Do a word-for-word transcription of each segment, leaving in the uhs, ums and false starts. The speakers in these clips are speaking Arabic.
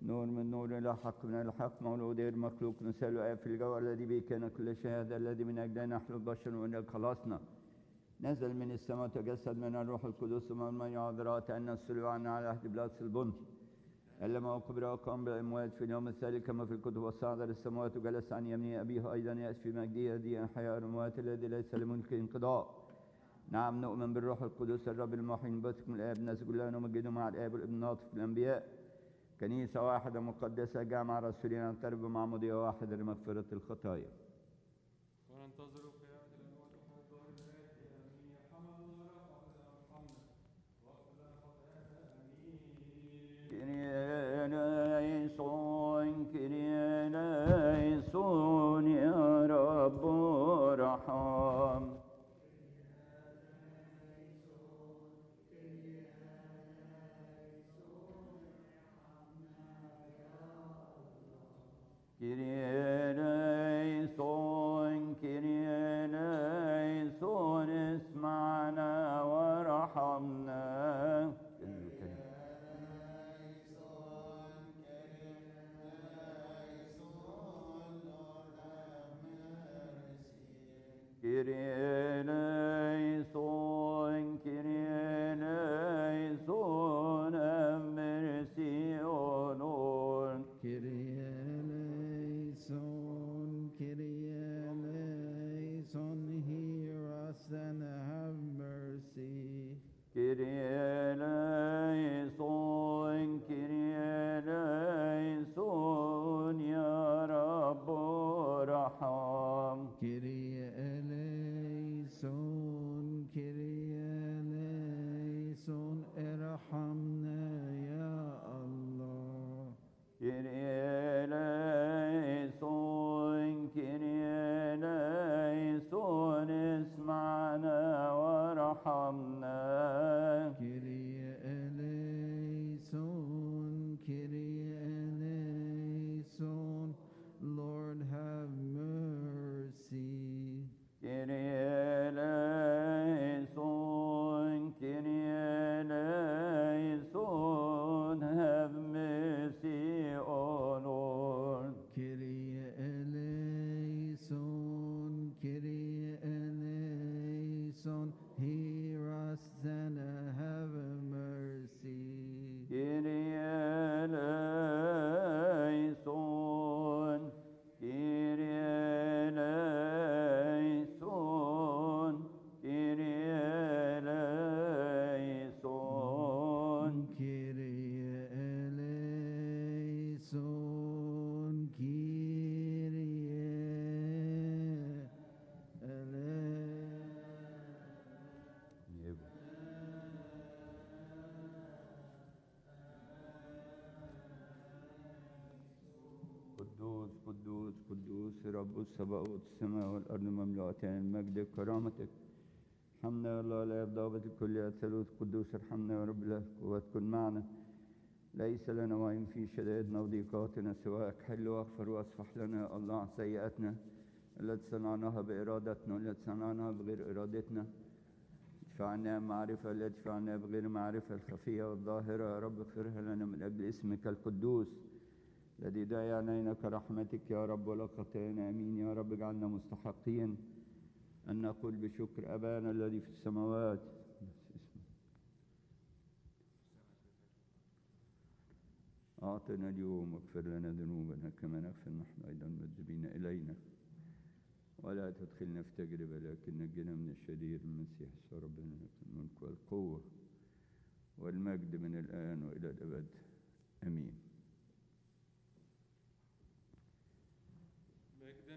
نور من نور إلى حق من الحق، مولود غير مخلوق، مثال آب في الجوهر الذي به كان كل شيء، هذا الذي من أجله نحن البشر ومن أجل خلاصنا نزل من السماء وتجسد من الروح القدس ومن المياه العذراء، أن السلوى عنا على عهد بلاس البنط، إلا ما قبر وقام بالأموات في اليوم الثالث كما في الكتب، وصعد للسماوات وجلس عن يمين أبيه، أيضا يأتي في مجده هديا حياة الأموات الذي ليس لملك انقضاء. نعم نؤمن بالروح القدس الرب المحيي بثكم الآب نسجد له ونمجده مع الآب والابن الناطق الأنبياء، كنيسة واحدة مقدسة جامعة رسولين نعترف بمعمودية واحدة لمغفرة الخطايا. وننتظر قيامة الأموات وحضور الآتي. آمين. يا حمد الله رفعنا وارحمنا واغفر لنا خطايانا. آمين. كريه ليسون كريه ليسون يا رب ارحم. كريه ليسون كريه ليسون اسمعنا وارحمنا. كريه ليسون كريه ليسون mercy on all. Kyrie eleison, Kyrie eleison, hear us and have mercy. Kyrie eleison, Kyrie eleison, ya Rabb arham. Kyrie eleison, Kyrie eleison, erhamna ya Allah. Kyrie eleison, Kyrie eleison, اسمعنا وارحمنا. Kyrie eleison, Kyrie eleison, Lord have mercy. Kyrie eleison, Kyrie eleison, have mercy, O Lord. Kyrie eleison, Kyrie eleison, hear us and have mercy. Kyrie eleison, Kyrie eleison, Kyrie eleison. Kyrie eleison, Kyrie قدوس قدوس قدوس رب السماوات السماء والأرض مملوءتان المجد كرامتك. حمنا يا الله لا ضابط الكل يا ثالوث قدوس، ارحمنا يا رب له قوة كن معنا. ليس لنا وإن في شدائدنا وضيقاتنا سواك، حل واغفر واصفح لنا يا الله عن سيئاتنا التي صنعناها بإرادتنا والتي صنعناها بغير إرادتنا. ادفع عنا المعرفة التي ادفع عنا بغير معرفة الخفية والظاهرة. يا رب اغفرها لنا من أجل اسمك القدوس الذي داعي علينا كرحمتك يا رب ولا خطايانا. امين. يا رب اجعلنا مستحقين ان نقول بشكر ابانا الذي في السماوات. اعطنا اليوم واغفر لنا ذنوبنا كما نغفر نحن ايضا المذنبين الينا، ولا تدخلنا في تجربه لكن نجنا من الشرير. المسيح يسوع ربنا لك الملك والقوه والمجد من الان والى الابد. امين. مجدا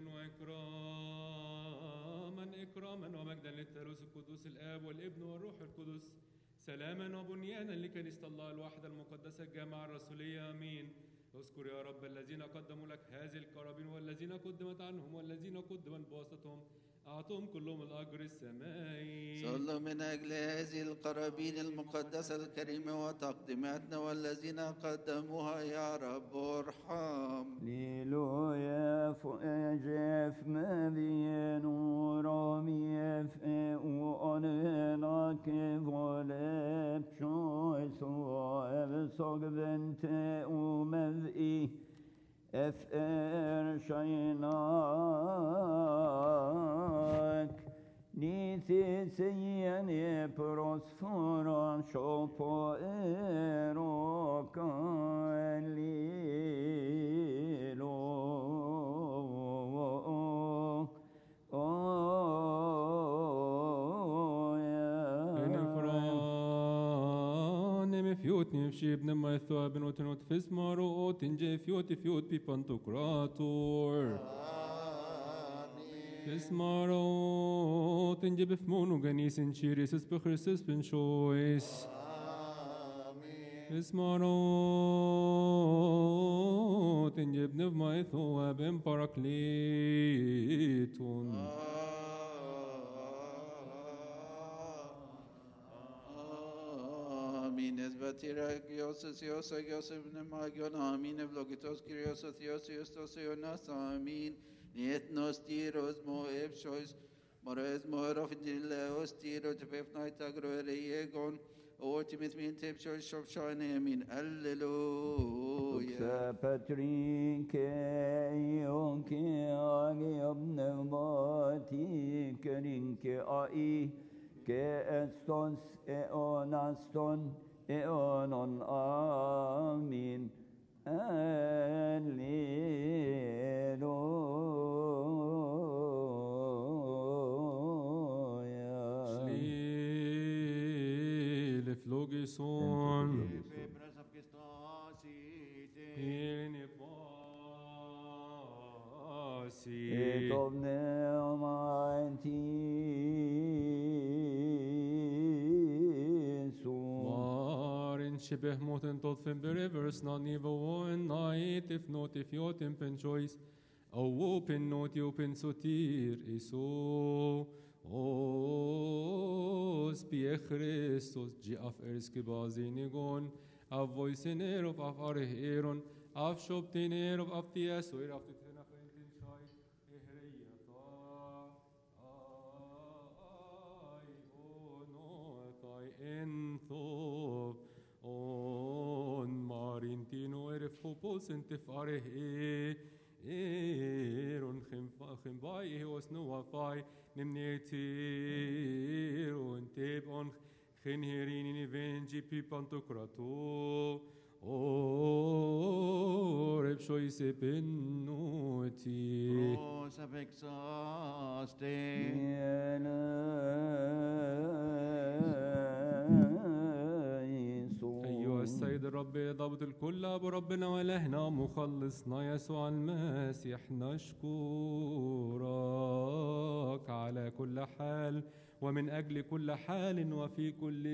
وإكراما إكراما ومجدا للثالوث القدوس الآب والابن والروح القدس، سلاما وبنيانا لكنيسة الله الواحدة المقدسة الجامعة الرسولية. آمين. اذكر يا رب الذين قدموا لك هذه القرابين والذين قدمت عنهم والذين قدمت بواسطتهم أعطهم كلهم الأجر السمائي. صلوا من أجل هذه القرابين المقدسة الكريمة وتقديماتنا والذين قدموها يا رب ارحم. Liloja F Medien Urami F U Anenak Volep Choice و Evsog Vente U Mev'i F R Shainak Niti Siyani Prosfora Shopo Eroka Shib nema ethwa benotenot fismaro tinje fioti fiot pipantokrator. Fismaro tinje bifmonu ganisin chiris es bechristus ben choice. Fismaro tinje bnevma ethwa ben parakletun. Kyrios, Theos, Joseph, Nemagion, Amin, Evlogitos, Kyrios, Theos, Justos, Jonas, Amin, Nietnos, Tiros, Moeb, Shois, Mores, Morov, Dileos, Tiro, Tepefnite, Agroegon, Ultimate Min, Tip, Shois, Shop, Shine, Amin, Alleluia. Patrick, Yonke, Agi, Obnevati, Kerinke, Ai, Ke Estos, Eonaston, Eonon, Amin, Alleluia. Shli leflogison. Irene pasi. Et omneomanti Shibeh moten tot fin berivers na nivo en night if not if yotim pen choice o open not open sotir iso os pie Christos ji af erske bazinigon av voicener of af arheron af shoptiner of af tias or af tena fentin chai ehreyata ai ono tai enthov on marintino erf hopos entif arhe eron khimbai was no wafai nimnetir on teb on khinherin in evangi pipantokrato o rep shoise penoti O sapexaste. السيد الرب ضابط الكل أبو ربنا وإلهنا مخلصنا يسوع المسيح نشكرك على كل حال ومن أجل كل حال وفي كل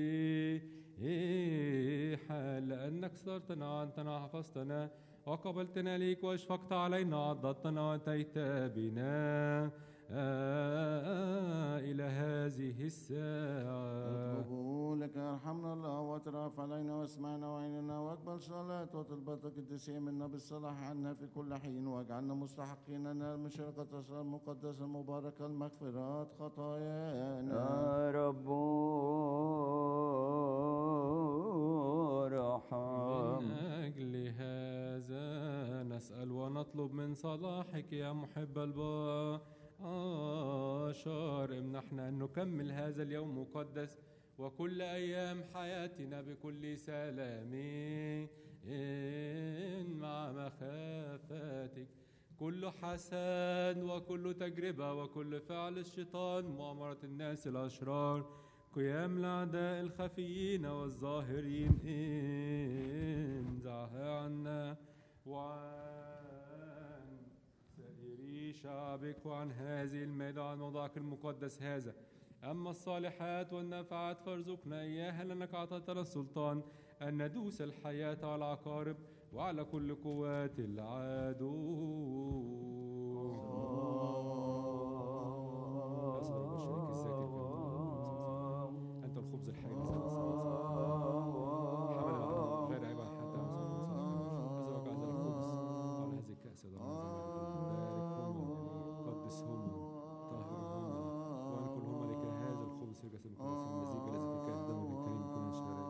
حال لأنك صرتنا عنتنا حفظتنا وقبلتنا ليك واشفقت علينا عضدتنا وأتيت بنا آه إلى هذه الساعة. اطلبوا لك ارحمنا الله واترف علينا واسمعنا وعيننا واقبل صلاة وطلبتك الدسية منا بالصلاح عنا في كل حين واجعلنا مستحقين ان المشرقة المقدسة المباركة المغفرات خطايانا. يا رب ارحم. من أجل هذا نسأل ونطلب من صلاحك يا محب البار آشار امنحنا أن نكمل هذا اليوم مقدس وكل أيام حياتنا بكل سلام مع مخافتك كل حسد وكل تجربة وكل فعل الشيطان مؤامرة الناس الأشرار قيام الأعداء الخفيين والظاهرين انزعها عنا وعن سائر شعبك وعن هذه المائدة وعن موضعك المقدس هذا. أما الصالحات والنافعات فارزقنا إياها لأنك أعطيتنا السلطان أن ندوس الحياة على العقارب وعلى كل قوات العدو. خبز الحياة مثل حمل العالم غير عباد حتى كذا وقع ذلك الخبز على هذه الكأس باركهما قدسهما طهرهما وانقلهما لك هذا الخبز في جسد المقدس المزيج الذي في كأس دمه الكريم كل شرائع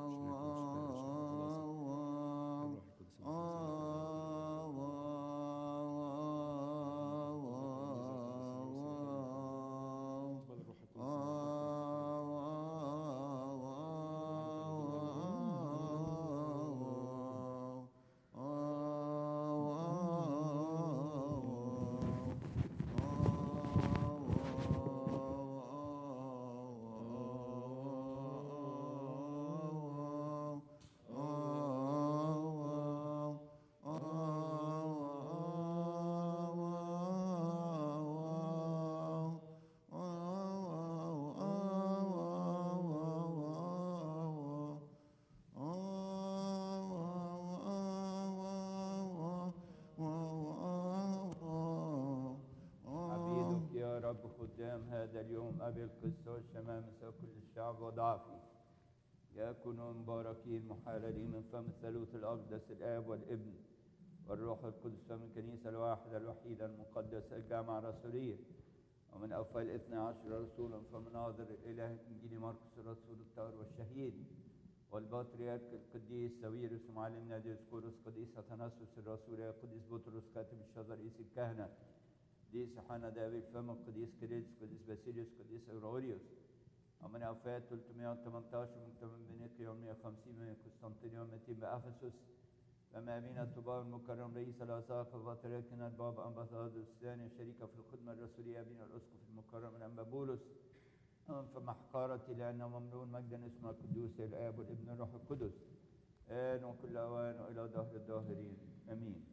قدام هذا اليوم أبي القسط والشمامسة وكل الشعب وضعفي يكونوا مباركين محللين من فم الثالوث الأقدس الآب والابن والروح القدس من الكنيسة الواحدة الوحيدة المقدسة الجامعة الرسولية ومن أوفى الاثنى عشر رسولا فمناظر الإله إنجيل مرقس الرسول الطاهر والشهيد والبطريرك القديس ساويرس معلمنا ديسقورس قديس أثناسوس الرسول قديس بطرس كاتب الشذا رئيس الكهنة قديس يوحنا داوي الفم قديس كيرلس قديس باسيليوس قديس غريغوريوس ومن أوفاة ثلاثمائة وثمانية عشر من بنيقيا ومائة وخمسين من قسطنطينية ومئتين بأفسس فما بين الطباء المكرم رئيس الأساقفة وبطريركنا البابا أمباثادوس الثاني شريكة في الخدمة الرسولية بين الأسقف المكرم الأنبا بولس فمحقارتي لأنه مملون مجدا اسمه القدوس الآب والابن الروح القدس آن وكل أوان وإلى دهر الداهرين آمين.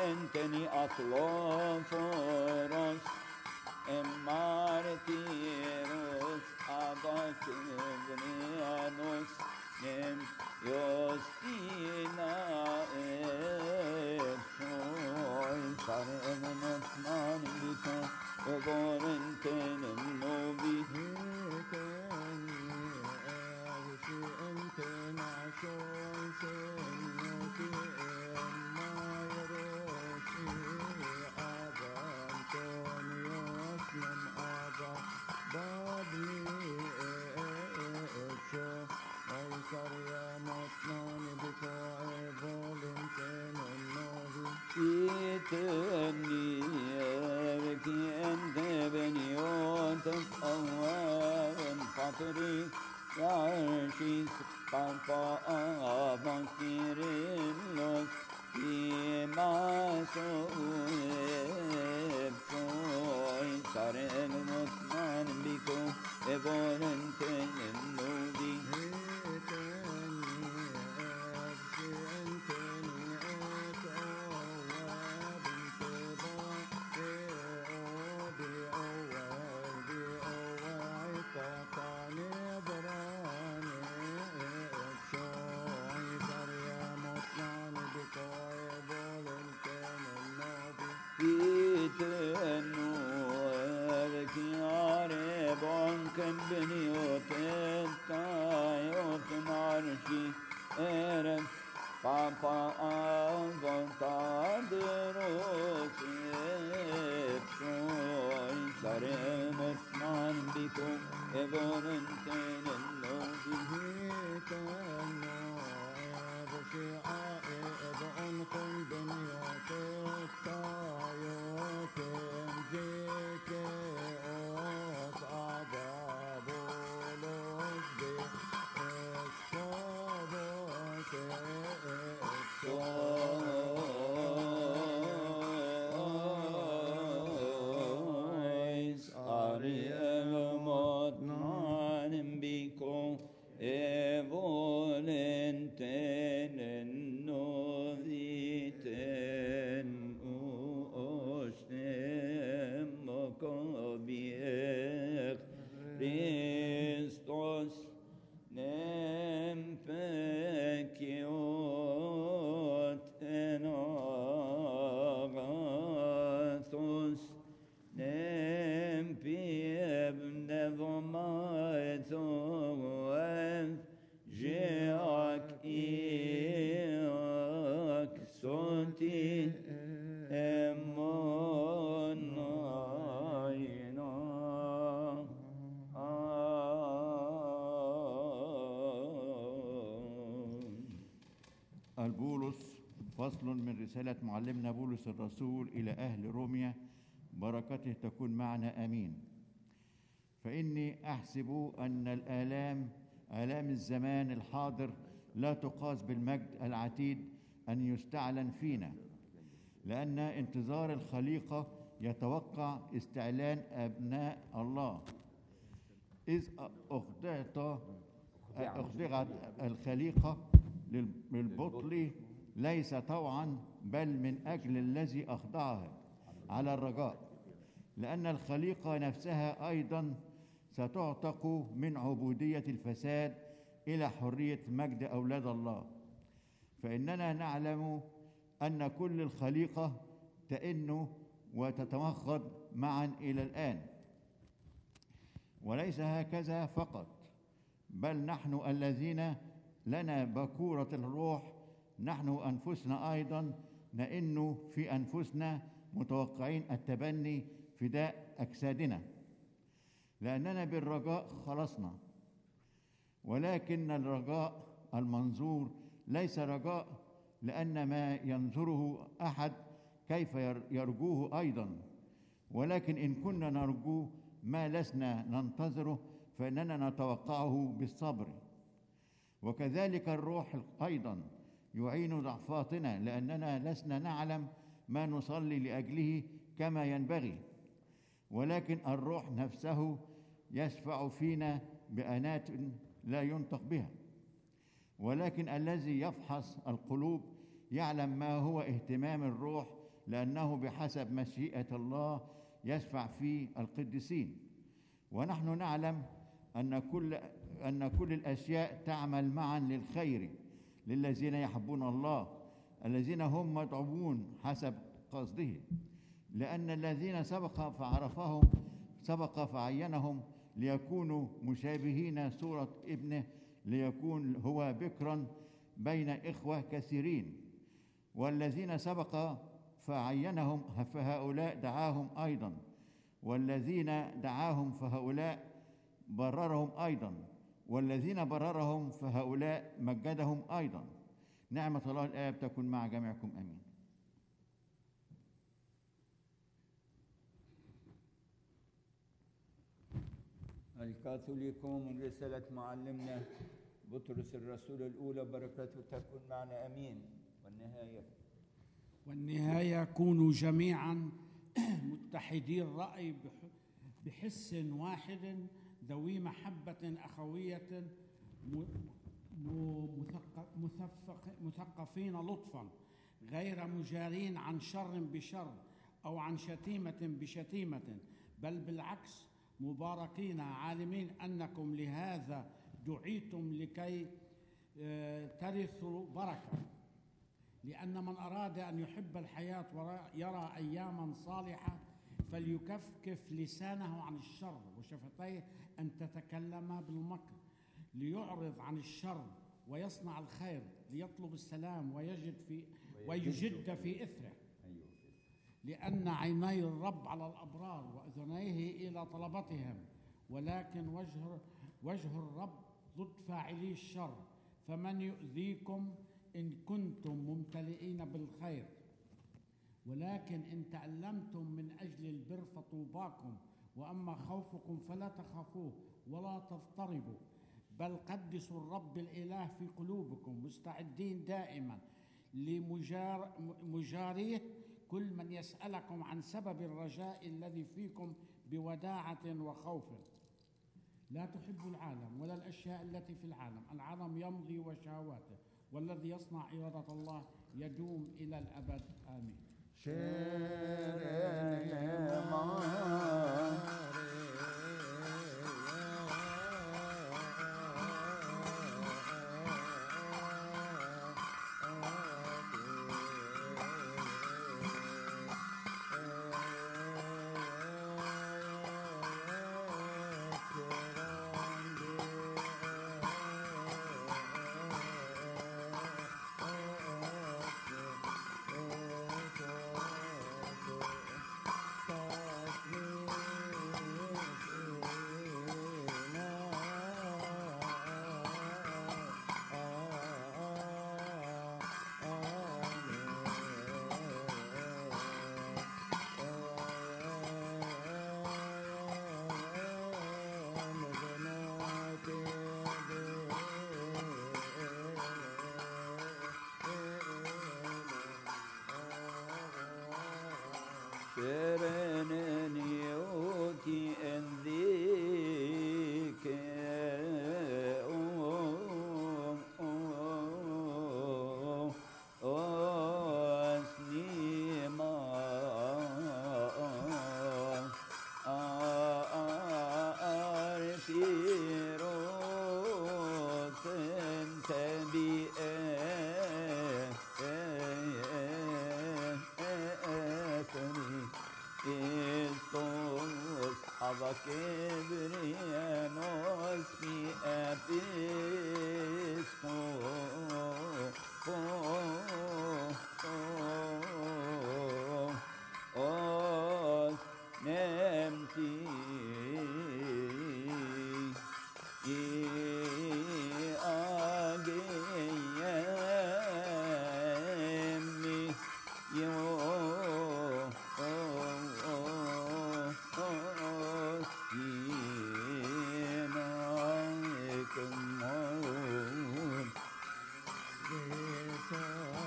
enteni atloforos emartiros abakevrianos nem Yostina epsoi sarevenot manibito evorentenem novi Iteni evki ente beniotem avem patri yarshis pampa avakirillos imaso epsoi sarenot manbiko evolenten nodi Itenu evkiare bonken beniotet tayot marshi erem papa avontaderos epsoi saremos manbiko evorenten nodi Itenu evkiare bonken beniotet tayotem zikeot ababolos de eskovos exois ariel motmanim biko evolenten noviten ostem mokobiech Christos nem feciot enagathos nem pieb nevomaetoef jeak iak soti emonayna البولس فصل من رسالة معلمنا بولس الرسول إلى أهل روميا بركته تكون معنا آمين. فإني أحسب أن الآلام آلام الزمان الحاضر لا تقاس بالمجد العتيد أن يستعلن فينا، لأن انتظار الخليقة يتوقع استعلان أبناء الله. إذ أخضعت أخضعت الخليقة للبطل ليس طوعا بل من أجل الذي أخضعها على الرجاء، لأن الخليقة نفسها أيضا ستعتق من عبودية الفساد إلى حرية مجد أولاد الله. فإننا نعلم أن كل الخليقة تئن وتتمخض معا إلى الآن. وليس هكذا فقط، بل نحن الذين لنا بكورة الروح نحن أنفسنا أيضا نئن في أنفسنا متوقعين التبني فداء أجسادنا، لأننا بالرجاء خلصنا. ولكن الرجاء المنظور ليس رجاء، لأن ما ينظره أحد كيف يرجوه أيضا، ولكن إن كنا نرجوه ما لسنا ننتظره فإننا نتوقعه بالصبر. وكذلك الروح أيضا يعين ضعفاتنا، لأننا لسنا نعلم ما نصلي لأجله كما ينبغي، ولكن الروح نفسه يشفع فينا بأنات لا ينطق بها. ولكن الذي يفحص القلوب يعلم ما هو اهتمام الروح، لأنه بحسب مشيئة الله يشفع في القديسين. ونحن نعلم أن كل أن كل الأشياء تعمل معا للخير للذين يحبون الله الذين هم مدعوون حسب قصده، لأن الذين سبق فعرفهم سبق فعينهم ليكونوا مشابهين صورة ابنه، ليكون هو بكرا بين إخوة كثيرين. والذين سبق فعينهم فهؤلاء دعاهم أيضا، والذين دعاهم فهؤلاء بررهم أيضا، والذين بررهم فهؤلاء مجدهم أيضا. نعمة الله الآب تكن مع جميعكم، آمين. الكاثوليكون من رسالة معلمنا بطرس الرسول الأولى، بركاته تكن معنا، أمين. والنهاية والنهاية كونوا جميعا متحدي الرأي بحس واحد ذوي محبة أخوية مثقفين لطفا، غير مجارين عن شر بشر أو عن شتيمة بشتيمة، بل بالعكس مباركين عالمين أنكم لهذا دعيتم لكي ترثوا بركة. لأن من أراد أن يحب الحياة ويرى أياما صالحة فليكفكف لسانه عن الشر وشفتيه أن تتكلم بالمكر، ليعرض عن الشر ويصنع الخير، ليطلب السلام ويجد في ويجد في إثره. لأن عيني الرب على الأبرار وأذنيه إلى طلبتهم، ولكن وجه وجه الرب ضد فاعلي الشر. فمن يؤذيكم إن كنتم ممتلئين بالخير، ولكن إن تألمتم من أجل البر فطوباكم. وأما خوفكم فلا تخافوه ولا تضطربوا، بل قدسوا الرب الإله في قلوبكم، مستعدين دائما لمجاريه كل من يسألكم عن سبب الرجاء الذي فيكم بوداعة وخوف. لا تحبوا العالم ولا الأشياء التي في العالم. العالم يمضي وشهواته، والذي يصنع إرادة الله يدوم إلى الأبد، آمين. Yes,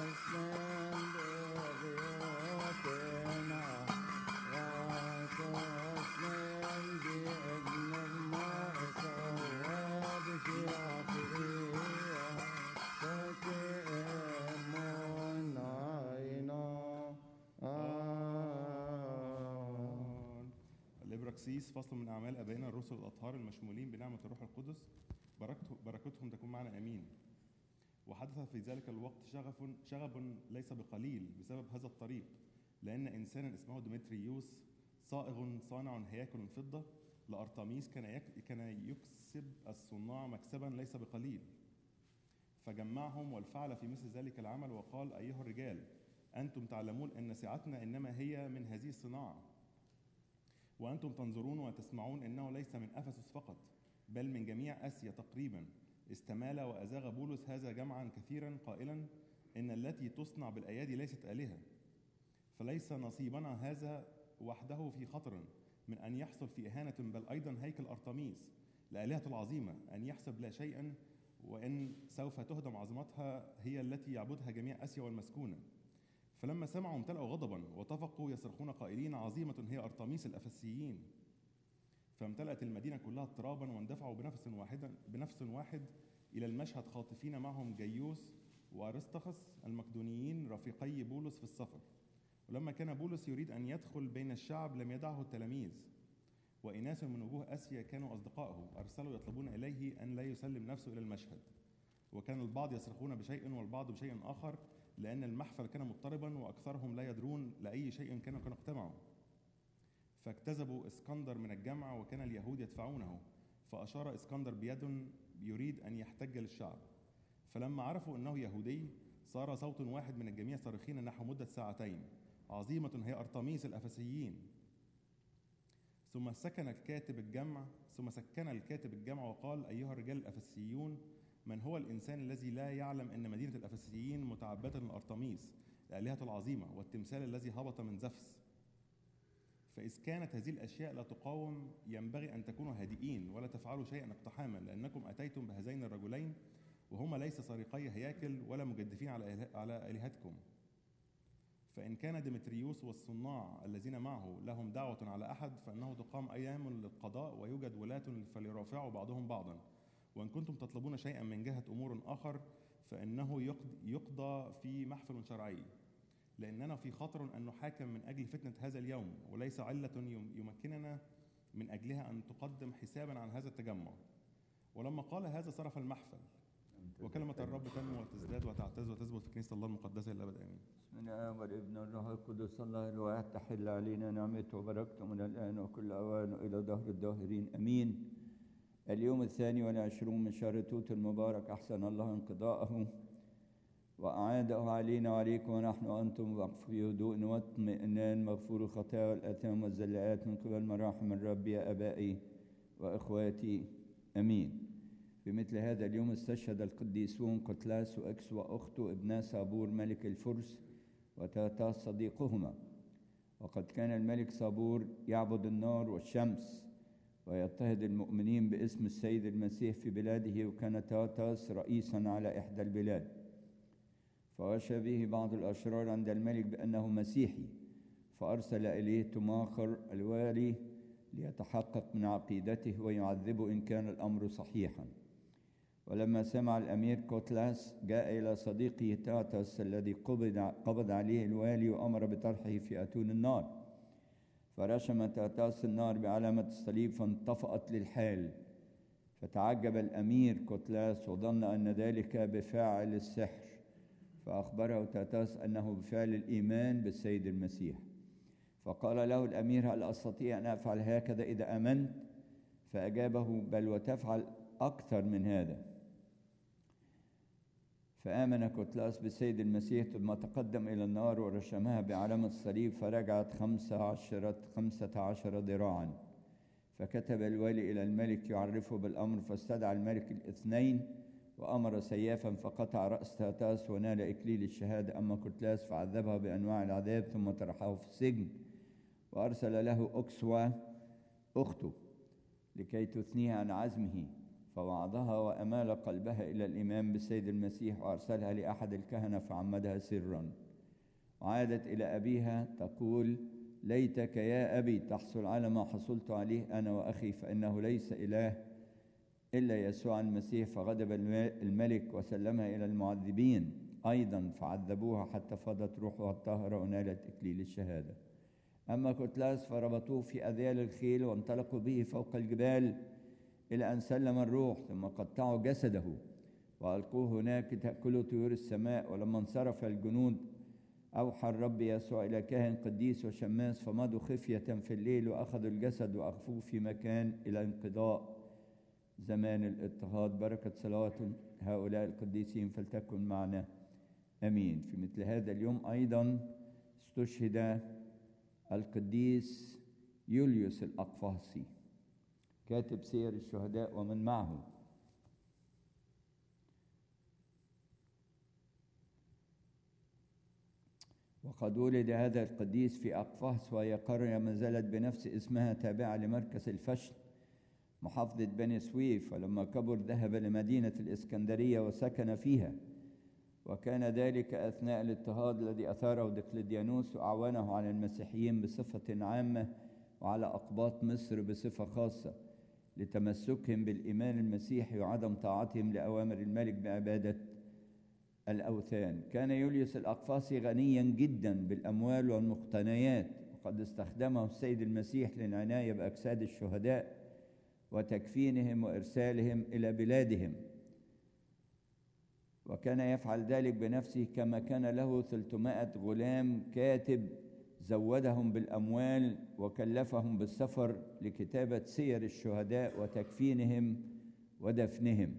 الابراكسيس فصل من اعمال ابائنا الرسل الاطهار المشمولين بنعمه الروح القدس، بركته بركتهم تكون معنا امين. وحدث في ذلك الوقت شغف شغب ليس بقليل بسبب هذا الطريق، لان انسانا اسمه ديمتريوس صائغ صانع هياكل فضه لارطميس كان يك... كان يكسب الصناع مكسبا ليس بقليل، فجمعهم والفعل في مثل ذلك العمل وقال: ايها الرجال، انتم تعلمون ان سعتنا انما هي من هذه الصناعه، وأنتم تنظرون وتسمعون إنه ليس من أفسس فقط بل من جميع آسيا تقريبا. استمال وأزاغ بولس هذا جمعا كثيرا قائلا إن التي تصنع بالأيادي ليست آلهة، فليس نصيبنا هذا وحده في خطر من أن يحصل في إهانة، بل أيضا هيكل أرطميس الآلهة العظيمة أن يحسب لا شيئا، وإن سوف تهدم عظمتها هي التي يعبدها جميع آسيا والمسكونة. فلما سمعوا امتلأوا غضبا وطفقوا يصرخون قائلين: عظيمة هي أرطميس الأفسيين. فامتلأت المدينة كلها اضطرابا، واندفعوا بنفس واحد بنفس واحد إلى المشهد، خاطفين معهم جيوس وأرسطخس المقدونيين رفيقي بولس في السفر. ولما كان بولس يريد أن يدخل بين الشعب لم يدعه التلاميذ، وإناس من وجوه آسيا كانوا أصدقائه أرسلوا يطلبون إليه أن لا يسلم نفسه إلى المشهد. وكان البعض يصرخون بشيء والبعض بشيء آخر، لأن المحفل كان مضطربا وأكثرهم لا يدرون لأي شيء كانوا كانوا اجتمعوا. فاجتذبوا اسكندر من الجمع وكان اليهود يدفعونه، فأشار اسكندر بيد يريد أن يحتج للشعب. فلما عرفوا أنه يهودي صار صوت واحد من الجميع صارخين نحو مدة ساعتين: عظيمة هي أرطميس الأفسيين. ثم سكن الكاتب الجمع ثم سكن الكاتب الجمع وقال: أيها الرجال الأفسيون، من هو الإنسان الذي لا يعلم أن مدينة الأفسيين متعبدة لأرطميس الآلهة العظيمة والتمثال الذي هبط من زفس؟ فإذ كانت هذه الأشياء لا تقاوم ينبغي أن تكونوا هادئين ولا تفعلوا شيئا اقتحاما، لأنكم أتيتم بهذين الرجلين وهما ليس سارقي هياكل ولا مجدفين على على آلهتكم. فإن كان ديمتريوس والصناع الذين معه لهم دعوة على أحد، فإنه تقام أيام للقضاء ويوجد ولاة فليرافعوا بعضهم بعضا. وإن كنتم تطلبون شيئا من جهة أمور آخر فإنه يقضى في محفل شرعي، لأننا في خطر أن نحاكم من أجل فتنة هذا اليوم، وليس علة يمكننا من أجلها أن تقدم حسابا عن هذا التجمع. ولما قال هذا صرف المحفل، وكلمة الرب تنمو وتزداد وتعتز وتثبت في كنيسة الله المقدسة إلى الأبد آمين. بسم الله والابن والروح القدس الله الواحد تحل علينا نعمته وبركته من الآن وكل أوان وإلى دهر الداهرين أمين. اليوم الثاني والعشرون من شهر توت المبارك، أحسن الله انقضاءه وأعاده علينا وعليكم ونحن وأنتم في هدوء واطمئنان، مغفور الخطايا والآثام والزلات من قبل مراحم الرب يا أبائي وإخواتي أمين. في مثل هذا اليوم استشهد القديسون قتلاس وإكس وأخته ابنا صابور ملك الفرس وتاتاس صديقهما. وقد كان الملك صابور يعبد النار والشمس ويضطهد المؤمنين باسم السيد المسيح في بلاده، وكان تاتاس رئيسا على إحدى البلاد. فوشى به بعض الأشرار عند الملك بأنه مسيحي، فأرسل إليه تماخر الوالي ليتحقق من عقيدته ويعذبه إن كان الأمر صحيحا. ولما سمع الأمير كوتلاس جاء إلى صديقه تاتاس الذي قبض, قبض عليه الوالي وأمر بطرحه في أتون النار. فرشم تاتاس النار بعلامة الصليب فانطفأت للحال. فتعجب الأمير كوتلاس وظن أن ذلك بفاعل السحر، فأخبره تاتاس أنه بفعل الإيمان بالسيد المسيح. فقال له الأمير: هل أستطيع أن أفعل هكذا إذا آمنت؟ فأجابه: بل وتفعل أكثر من هذا. فآمن كوتلاس بالسيد المسيح، ثم تقدم إلى النار ورشمها بعلامة الصليب، فرجعت خمسة عشر, خمسة عشر ذراعا. فكتب الوالي إلى الملك يعرفه بالأمر، فاستدعى الملك الاثنين وأمر سيافا فقطع رأس تاتاس ونال إكليل الشهادة. أما كوتلاس فعذبها بأنواع العذاب ثم طرحه في السجن، وأرسل له أكسوا أخته لكي تثنيها عن عزمه، فوعظها وأمال قلبها إلى الإيمان بالسيد المسيح، وأرسلها لأحد الكهنة فعمدها سرا. وعادت إلى أبيها تقول: ليتك يا أبي تحصل على ما حصلت عليه أنا وأخي، فإنه ليس إله إلا يسوع المسيح. فغضب الملك وسلمها إلى المعذبين أيضا، فعذبوها حتى فضت روحها الطاهرة ونالت إكليل الشهادة. أما كتلاس فربطوه في أذيال الخيل وانطلقوا به فوق الجبال إلى أن سلم الروح، ثم قطعوا جسده وألقوه هناك تأكله طيور السماء. ولما انصرف الجنود أوحى الرب يسوع إلى كاهن قديس وشماس، فمضوا خفية في الليل وأخذوا الجسد وأخفوه في مكان إلى انقضاء زمان الاضطهاد. بركة صلوات هؤلاء القديسين فلتكن معنا أمين. في مثل هذا اليوم أيضا استشهد القديس يوليوس الأقفاصي كاتب سير الشهداء ومن معه. وقد ولد هذا القديس في أقفاص، وهي قرية ما زالت بنفس اسمها تابعة لمركز الفشل محافظة بني سويف. ولما كبر ذهب لمدينة الإسكندرية وسكن فيها، وكان ذلك أثناء الاضطهاد الذي أثاره دقلديانوس وأعوانه على المسيحيين بصفة عامة وعلى أقباط مصر بصفة خاصة، لتمسكهم بالإيمان المسيحي وعدم طاعتهم لأوامر الملك بعبادة الأوثان. كان يوليوس الأقفاصي غنيا جدا بالأموال والمقتنيات، وقد استخدمه السيد المسيح للعناية بأجساد الشهداء وتكفينهم وإرسالهم إلى بلادهم، وكان يفعل ذلك بنفسه، كما كان له ثلاثمائة غلام كاتب زودهم بالأموال وكلفهم بالسفر لكتابة سير الشهداء وتكفينهم ودفنهم.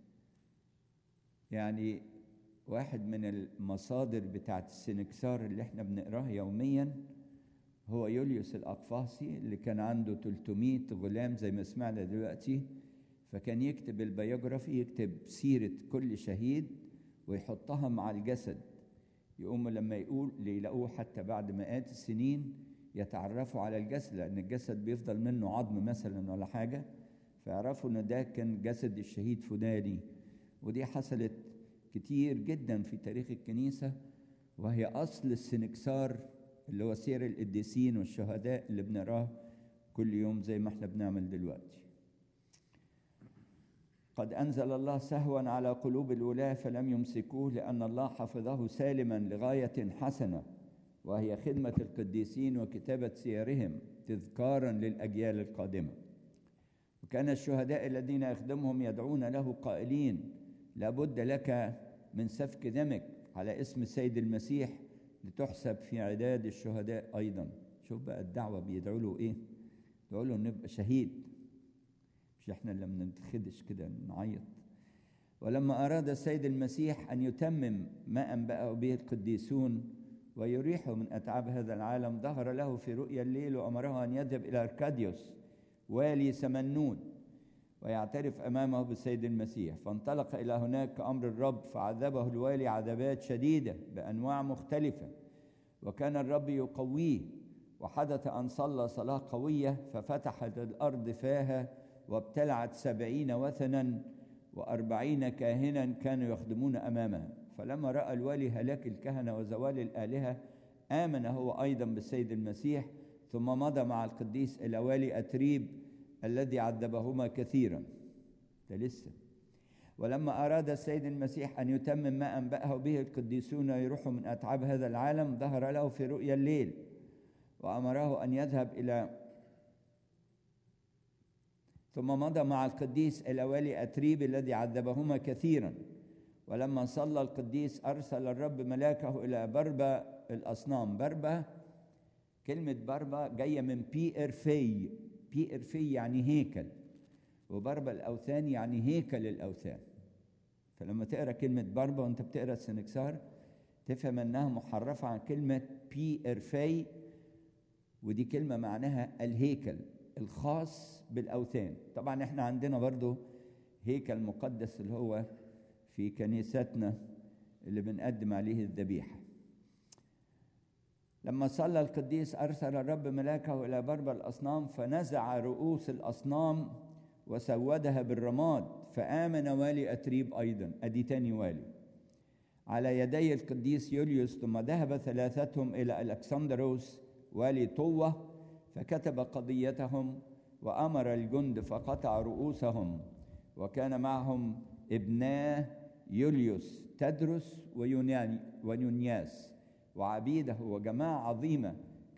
يعني واحد من المصادر بتاعت السنكسار اللي احنا بنقراها يوميا هو يوليوس الأقفاصي، اللي كان عنده ثلاثمائة غلام زي ما سمعنا دلوقتي. فكان يكتب البيوجرافي، يكتب سيرة كل شهيد ويحطها مع الجسد، يقوم لما يقول يلاقوه حتى بعد مئات السنين يتعرفوا على الجسد، لأن الجسد بيفضل منه عظم مثلا ولا حاجة، فيعرفوا إن ده كان جسد الشهيد فلاني. ودي حصلت كتير جدا في تاريخ الكنيسة، وهي أصل السنكسار اللي هو سير القديسين والشهداء اللي بنقراه كل يوم زي ما احنا بنعمل دلوقتي. قد أنزل الله سهوا على قلوب الولاة فلم يمسكوه، لأن الله حفظه سالما لغاية حسنة، وهي خدمة القديسين وكتابة سيرهم تذكارا للأجيال القادمة. وكان الشهداء الذين يخدمهم يدعون له قائلين: لابد لك من سفك دمك على اسم السيد المسيح لتحسب في عداد الشهداء أيضا. شوف بقى الدعوة بيدعوا له إيه؟ يدعوا له نبقى شهيد، مش إحنا اللي بنتخدش كده نعيط. ولما أراد السيد المسيح أن يتمم ما أنبأه به القديسون ويريحه من أتعاب هذا العالم، ظهر له في رؤيا الليل وأمره أن يذهب إلى أركاديوس والي سمنون ويعترف أمامه بالسيد المسيح. فانطلق إلى هناك كأمر الرب، فعذبه الوالي عذابات شديدة بأنواع مختلفة، وكان الرب يقويه. وحدث أن صلى صلاة قوية ففتحت الأرض فاها وابتلعت سبعين وثنا وأربعين كاهنا كانوا يخدمون أمامها. فلما رأى الوالي هلاك الكهنة وزوال الآلهة آمن هو أيضا بالسيد المسيح، ثم مضى مع القديس إلى والي أتريب الذي عذبهما كثيرا. ده لسه. ولما أراد السيد المسيح أن يتمم ما أنبأه به القديسون يروحوا من أتعاب هذا العالم، ظهر له في رؤيا الليل وأمره أن يذهب إلى ثم مضى مع القديس إلى والي أتريب الذي عذبهما كثيرا. ولما صلى القديس أرسل الرب ملاكه إلى بربة الأصنام. بربة، كلمة بربة جاية من بي إرفي. بي إرفي يعني هيكل، وبربة الأوثان يعني هيكل الأوثان. فلما تقرأ كلمة بربة وانت بتقرأ السنكسار تفهم أنها محرفة عن كلمة بي إرفي، ودي كلمة معناها الهيكل الخاص بالأوثان. طبعا احنا عندنا برضو هيكل مقدس اللي هو في كنيستنا اللي بنقدم عليه الذبيحة. لما صلى القديس أرسل الرب ملاكه إلى بربة الأصنام فنزع رؤوس الأصنام وسودها بالرماد، فآمن والي أتريب أيضا، أدي تاني والي، على يدي القديس يوليوس. ثم ذهب ثلاثتهم إلى ألكسندروس والي طوة فكتب قضيتهم وأمر الجند فقطع رؤوسهم. وكان معهم ابناه يوليوس تدرس ويونياس وعبيده وجماعة عظيمة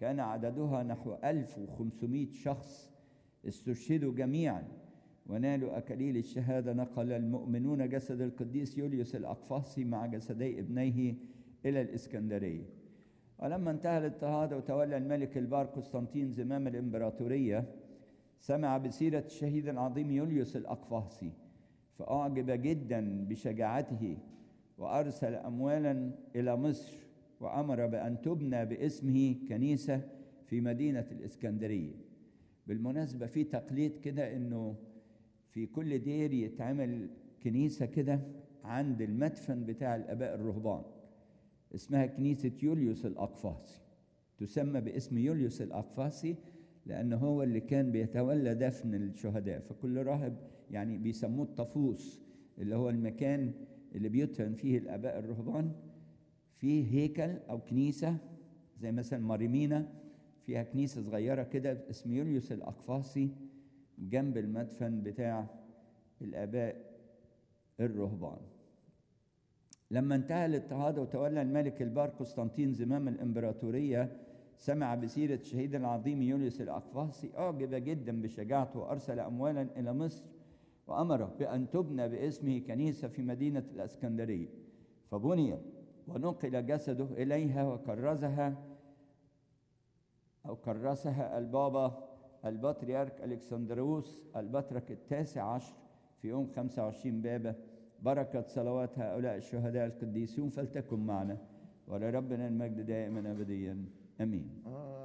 كان عددها نحو ألف وخمسمائة شخص استشهدوا جميعا ونالوا أكاليل الشهادة. نقل المؤمنون جسد القديس يوليوس الأقفاصي مع جسدي ابنيه إلى الإسكندرية. ولما انتهى الاضطهاد وتولى الملك البار قسطنطين زمام الإمبراطورية سمع بسيرة الشهيد العظيم يوليوس الأقفاصي فأعجب جدا بشجاعته وأرسل أموالا إلى مصر وأمر بأن تبنى باسمه كنيسة في مدينة الإسكندرية. بالمناسبة في تقليد كده إنه في كل دير يتعمل كنيسة كده عند المدفن بتاع الآباء الرهبان اسمها كنيسة يوليوس الأقفاصي، تسمى باسم يوليوس الأقفاصي لأنه هو اللي كان بيتولى دفن الشهداء. فكل راهب يعني بيسموه الطفوس اللي هو المكان اللي بيدفن فيه الآباء الرهبان، فيه هيكل أو كنيسة زي مثلا ماريمينا فيها كنيسة صغيرة كده اسم يوليوس الأقفاصي جنب المدفن بتاع الآباء الرهبان. لما انتهى الاضطهاد وتولى الملك البار قسطنطين زمام الإمبراطورية سمع بسيرة الشهيد العظيم يوليوس الأقفاصي أعجب جدا بشجاعته وأرسل أموالا إلى مصر وأمر بأن تبنى باسمه كنيسة في مدينة الإسكندرية، فبني ونقل جسده إليها وكرزها أو كرسها البابا البطريرك ألكسندروس البطرك التاسع عشر في يوم خمسة وعشرين بابا. بركة صلوات هؤلاء الشهداء القديسون فلتكن معنا، ولربنا المجد دائما أبديا آمين.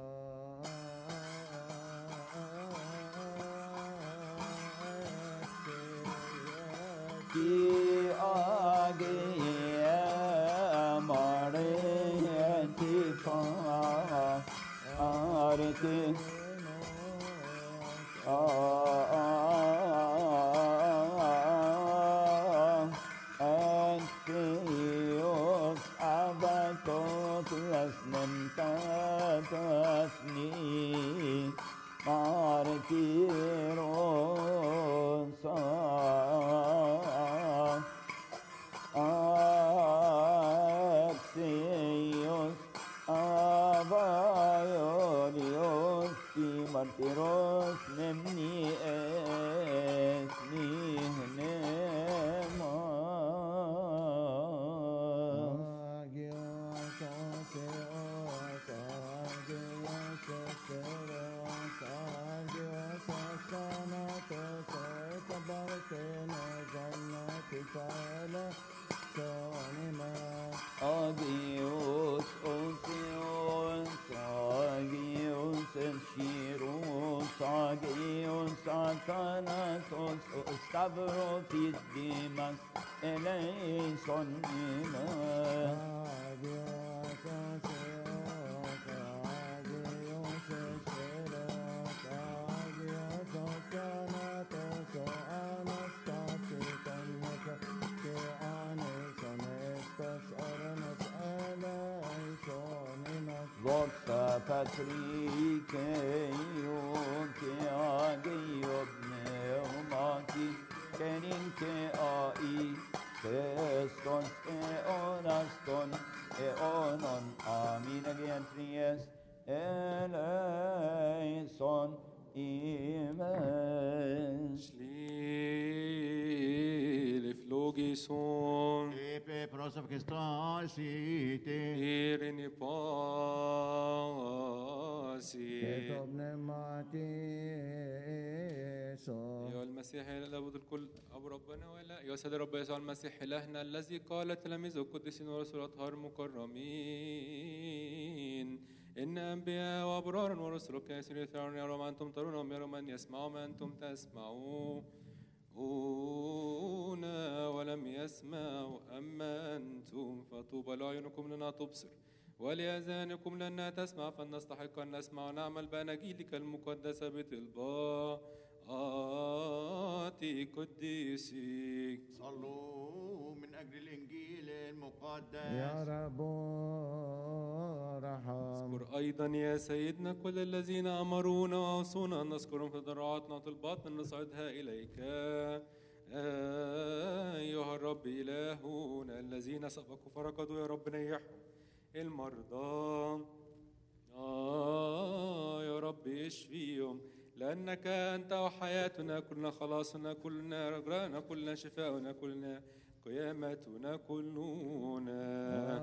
أيها المسيح الأب الكل أبو ربنا ولا يا سيد رب يسوع المسيح إلهنا الذي قال تلاميذه القديسين ورسل أطهار مكرمين إن أنبياء وأبرارا ورسل كثيرين يرون ما أنتم ترون ويروا من يسمعوا ما أنتم تسمعون ولم يسمعوا أما أنتم فطوبى لأعينكم لنا تبصر ولأذانكم لنا تسمع فلنستحق أن نسمع ونعمل بأناجيلك المقدسة بطلبات قديسك. صلوا من أجل الإنجيل المقدس. يا رب ارحم. اذكر أيضا يا سيدنا كل الذين أمرونا وأوصونا أن نذكرهم في ضراعاتنا وطلباتنا نصعدها إليك أيها الرب إلهنا. الذين سبقوا فركضوا يا رب نيحهم المرضى آه يا رب اشفيهم، لأنك أنت وحياتنا كلنا، خلاصنا كلنا، رجانا كلنا، شفاؤنا كلنا، قيامتنا كلنا.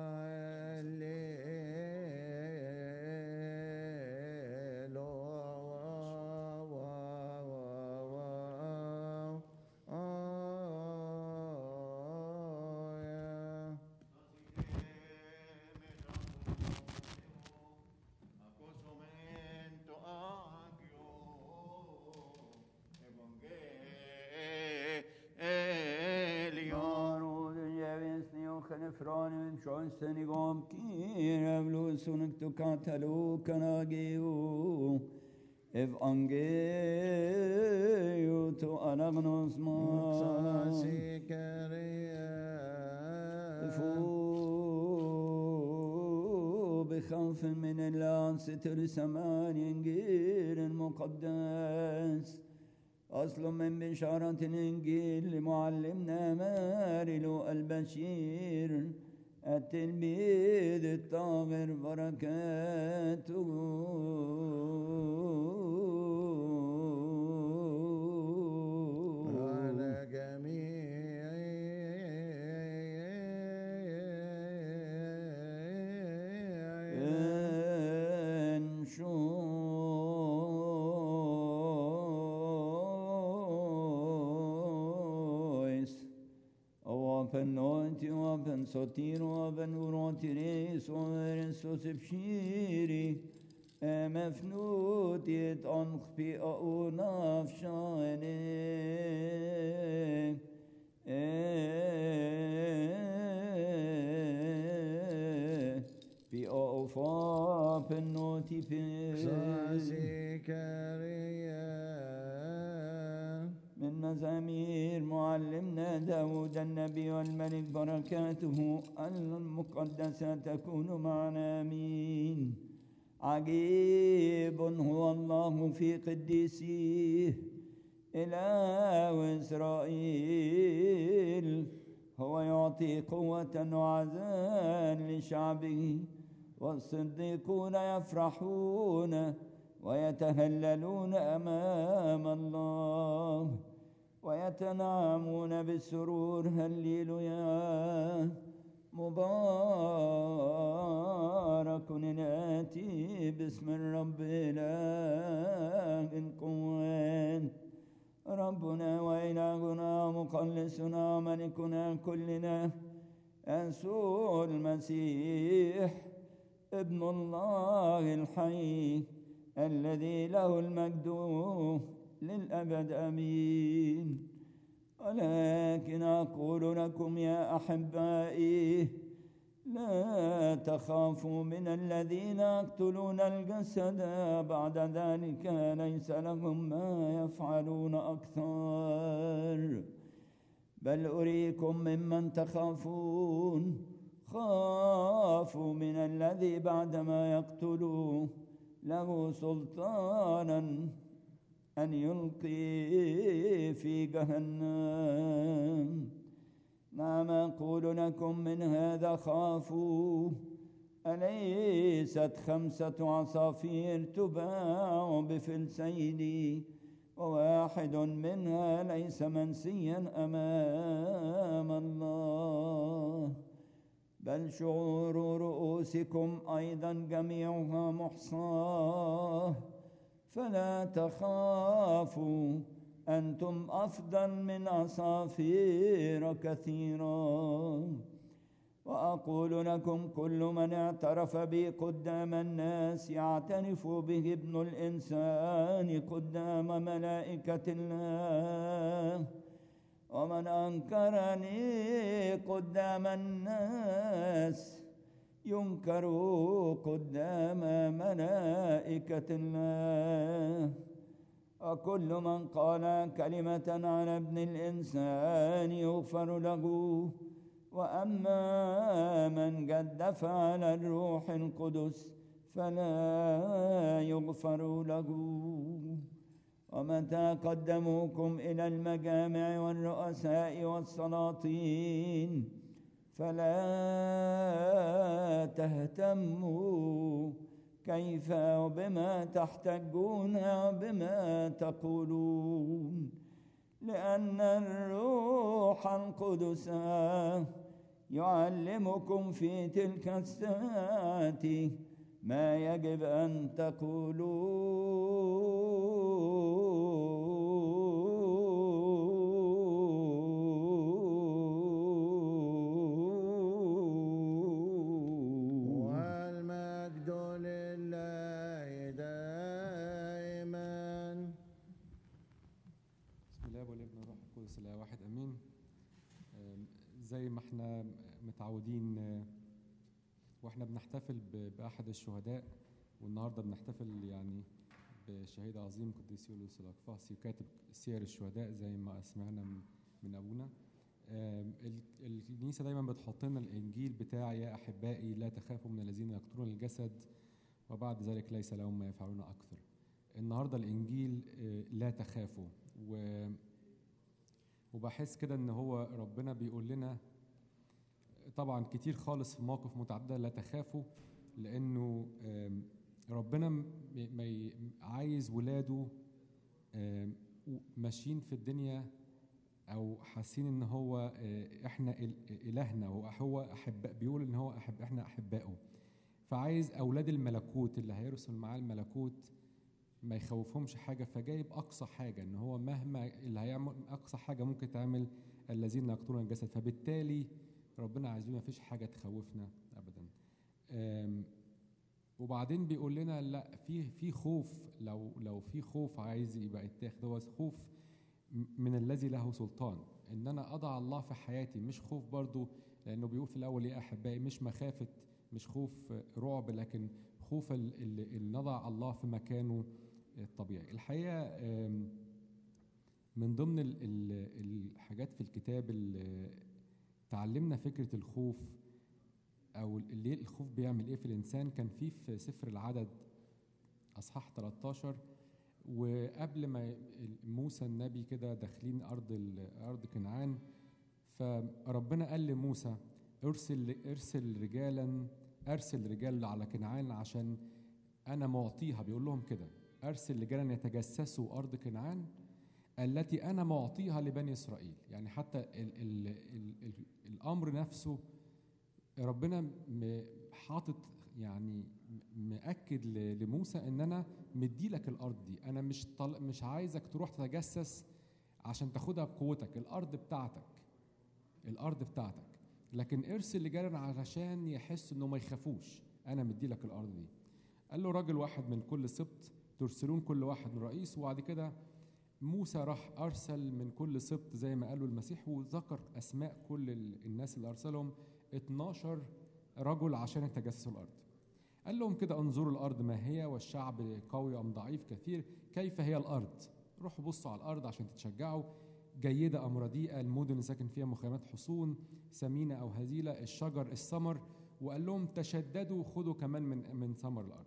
Accostamento agio, evangelion. Lord, jävensni och genefranen, chansen i gång, kira blusunek to katalo kanageo, evangelio to anagnos ma. بخوف من الله ستر سمان إنجيل المقدس، أصل من بشارة الإنجيل لمعلمنا مارلو البشير التلميذ الطاهر بركاته على جميع Penoti och pensotiro och benorotiris och ressus bshiri mefnutit ankhpi och nafshane bi ofa penoti من مزامير معلمنا داود النبي والملك بركاته المقدسة تكون معنا آمين. عجيب هو الله في قديسيه إله إسرائيل، هو يعطي قوة وعزاء لشعبه، والصديقون يفرحون ويتهللون أمام الله ويتنعمون بالسرور. هللويا. مبارك الآتي باسم الرب إله القوات، ربنا وإلهنا مخلصنا وملكنا كلنا يسوع المسيح ابن الله الحي الذي له المجد للأبد آمين. ولكن أقول لكم يا أحبائي، لا تخافوا من الذين يقتلون الجسد، بعد ذلك ليس لهم ما يفعلون أكثر، بل أريكم ممن تخافون. خافوا من الذي بعدما يقتلوا له سلطانا أن يلقي في جهنم. نعم أقول لكم من هذا خافوا. أليست خمسة عصافير تباع بفلسين، وواحد منها ليس منسيا أمام الله؟ بل شعور رؤوسكم أيضا جميعها محصاة. فلا تخافوا، أنتم أفضل من عصافير كثيرة. وأقول لكم كل من اعترف بي قدام الناس يعترف به ابن الإنسان قدام ملائكة الله، ومن أنكرني قدام الناس ينكر قدام ملائكة الله. وكل من قال كلمة على ابن الإنسان يغفر له، وأما من جدف على الروح القدس فلا يغفر له. ومتى قدموكم إلى المجامع والرؤساء والسلاطين فلا تهتموا كيف وبما تحتجون وبما تقولون، لأن الروح القدس يعلمكم في تلك الساعات ما يجب أن تقولون. والمجد لله دائما. بسم الله والابن والروح القدس الاله واحد امين. آم، زي ما احنا متعودين آه، واحنا بنحتفل ب- باحد الشهداء، والنهارده بنحتفل يعني بشهيد عظيم قديس يوليوس الاقفاصي كاتب سير الشهداء زي ما سمعنا من- من ابونا. آم، ال- الكنيسه دايما بتحط لنا الانجيل بتاع يا احبائي لا تخافوا من الذين يقتلون الجسد وبعد ذلك ليس لهم ما يفعلون اكثر. النهارده الانجيل آه، لا تخافوا، و وبحس كده ان هو ربنا بيقول لنا طبعا كتير خالص في مواقف متعدده لا تخافوا، لانه آم، ربنا م- ما ي- عايز ولاده آم، ماشيين في الدنيا او حاسين ان هو آه، احنا ال- الهنا، وهو احباء، بيقول ان هو أحب احنا احبائه. فعايز اولاد الملكوت اللي هيرسل معاه الملكوت ما يخوفهمش حاجه، فجايب اقصى حاجه ان هو مهما اللي هيعمل اقصى حاجه ممكن تعمل الذين يقتلون الجسد. فبالتالي ربنا عايزين ما فيش حاجه تخوفنا ابدا. آم، وبعدين بيقول لنا لا، في في خوف، لو لو في خوف عايز يبقى يتاخد، هو خوف م- من الذي له سلطان، ان انا اضع الله في حياتي، مش خوف برضو، لانه بيقول في الاول يا احبائي مش مخافه، مش خوف رعب، لكن خوف ال- ال- ان نضع الله في مكانه الطبيعي. الحقيقه آم، من ضمن ال- ال- الحاجات في الكتاب اللي تعلمنا فكره الخوف، او اللي الخوف بيعمل ايه في الانسان، كان في في سفر العدد اصحاح ثلاثة عشر، وقبل ما موسى النبي كده داخلين ارض ال- ارض كنعان، فربنا قال لموسى ارسل ارسل رجالا ارسل رجال على كنعان عشان انا معطيها. بيقول لهم كده ارسل رجالا يتجسسوا ارض كنعان التي انا معطيها لبني اسرائيل. يعني حتى ال ال ال ال الامر نفسه ربنا م- حاطط يعني م- مأكد ل- لموسى ان انا مدي لك الارض دي، انا مش طل... مش عايزك تروح تتجسس عشان تاخدها بقوتك، الارض بتاعتك، الارض بتاعتك، لكن ارسل رجالا علشان يحس انه ما يخافوش، انا مدي لك الارض دي. قال له راجل واحد من كل سبط ترسلون كل واحد من رئيس. وبعد كده موسى راح ارسل من كل سبط زي ما قالوا المسيح، وذكر اسماء كل ال- الناس اللي ارسلهم اتناشر رجل عشان يتجسسوا الارض. قال لهم كده انظروا الارض ما هي، والشعب قوي ام ضعيف كثير، كيف هي الارض؟ روحوا بصوا على الارض عشان تتشجعوا، جيده ام رديئه، المدن اللي ساكن فيها مخيمات حصون، سمينه او هزيله، الشجر الثمر. وقال لهم تشددوا خذوا كمان من من ثمر الارض.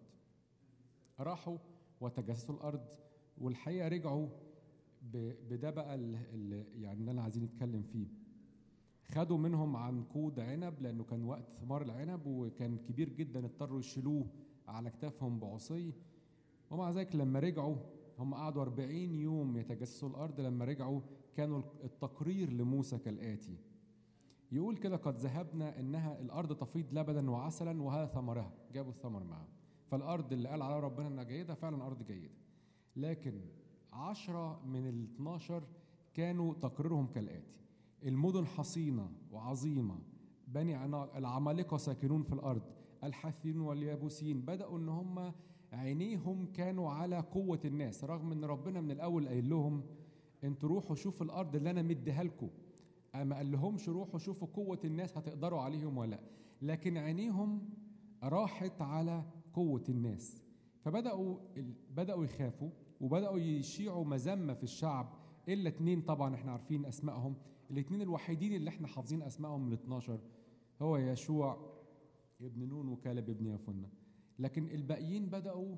راحوا وتجسسوا الارض، والحقيقه رجعوا ب- بده بقى ال- ال- يعني اللي انا عايزين نتكلم فيه. خدوا منهم عنقود عنب لانه كان وقت ثمار العنب وكان كبير جدا، اضطروا يشيلوه على كتافهم بعصي. ومع ذلك لما رجعوا هم قعدوا أربعين يوم يتجسسوا الارض، لما رجعوا كانوا التقرير لموسى كالاتي، يقول كده قد ذهبنا انها الارض تفيض لبنا وعسلا وهذا ثمرها، جابوا الثمر معاهم. فالارض اللي قال عليها ربنا انها جيده فعلا ارض جيده. لكن عشرة من ال اتناشر كانوا تقريرهم كالاتي: المدن حصينه وعظيمه، بني عناق، العمالقه ساكنون في الارض، الحاثيين واليابوسيين. بداوا ان هم عينيهم كانوا على قوه الناس، رغم ان ربنا من الاول قايل لهم انتوا روحوا شوفوا الارض اللي انا مديها لكم، ما قال لهمش روحوا شوفوا قوه الناس هتقدروا عليهم ولا لا، لكن عينيهم راحت على قوه الناس. فبداوا بداوا يخافوا وبداوا يشيعوا مذمه في الشعب، الا اتنين طبعا احنا عارفين اسمائهم، الاتنين الوحيدين اللي احنا حافظين اسمائهم من اتناشر هو يشوع ابن نون وكالب ابن يفنة. لكن الباقيين بداوا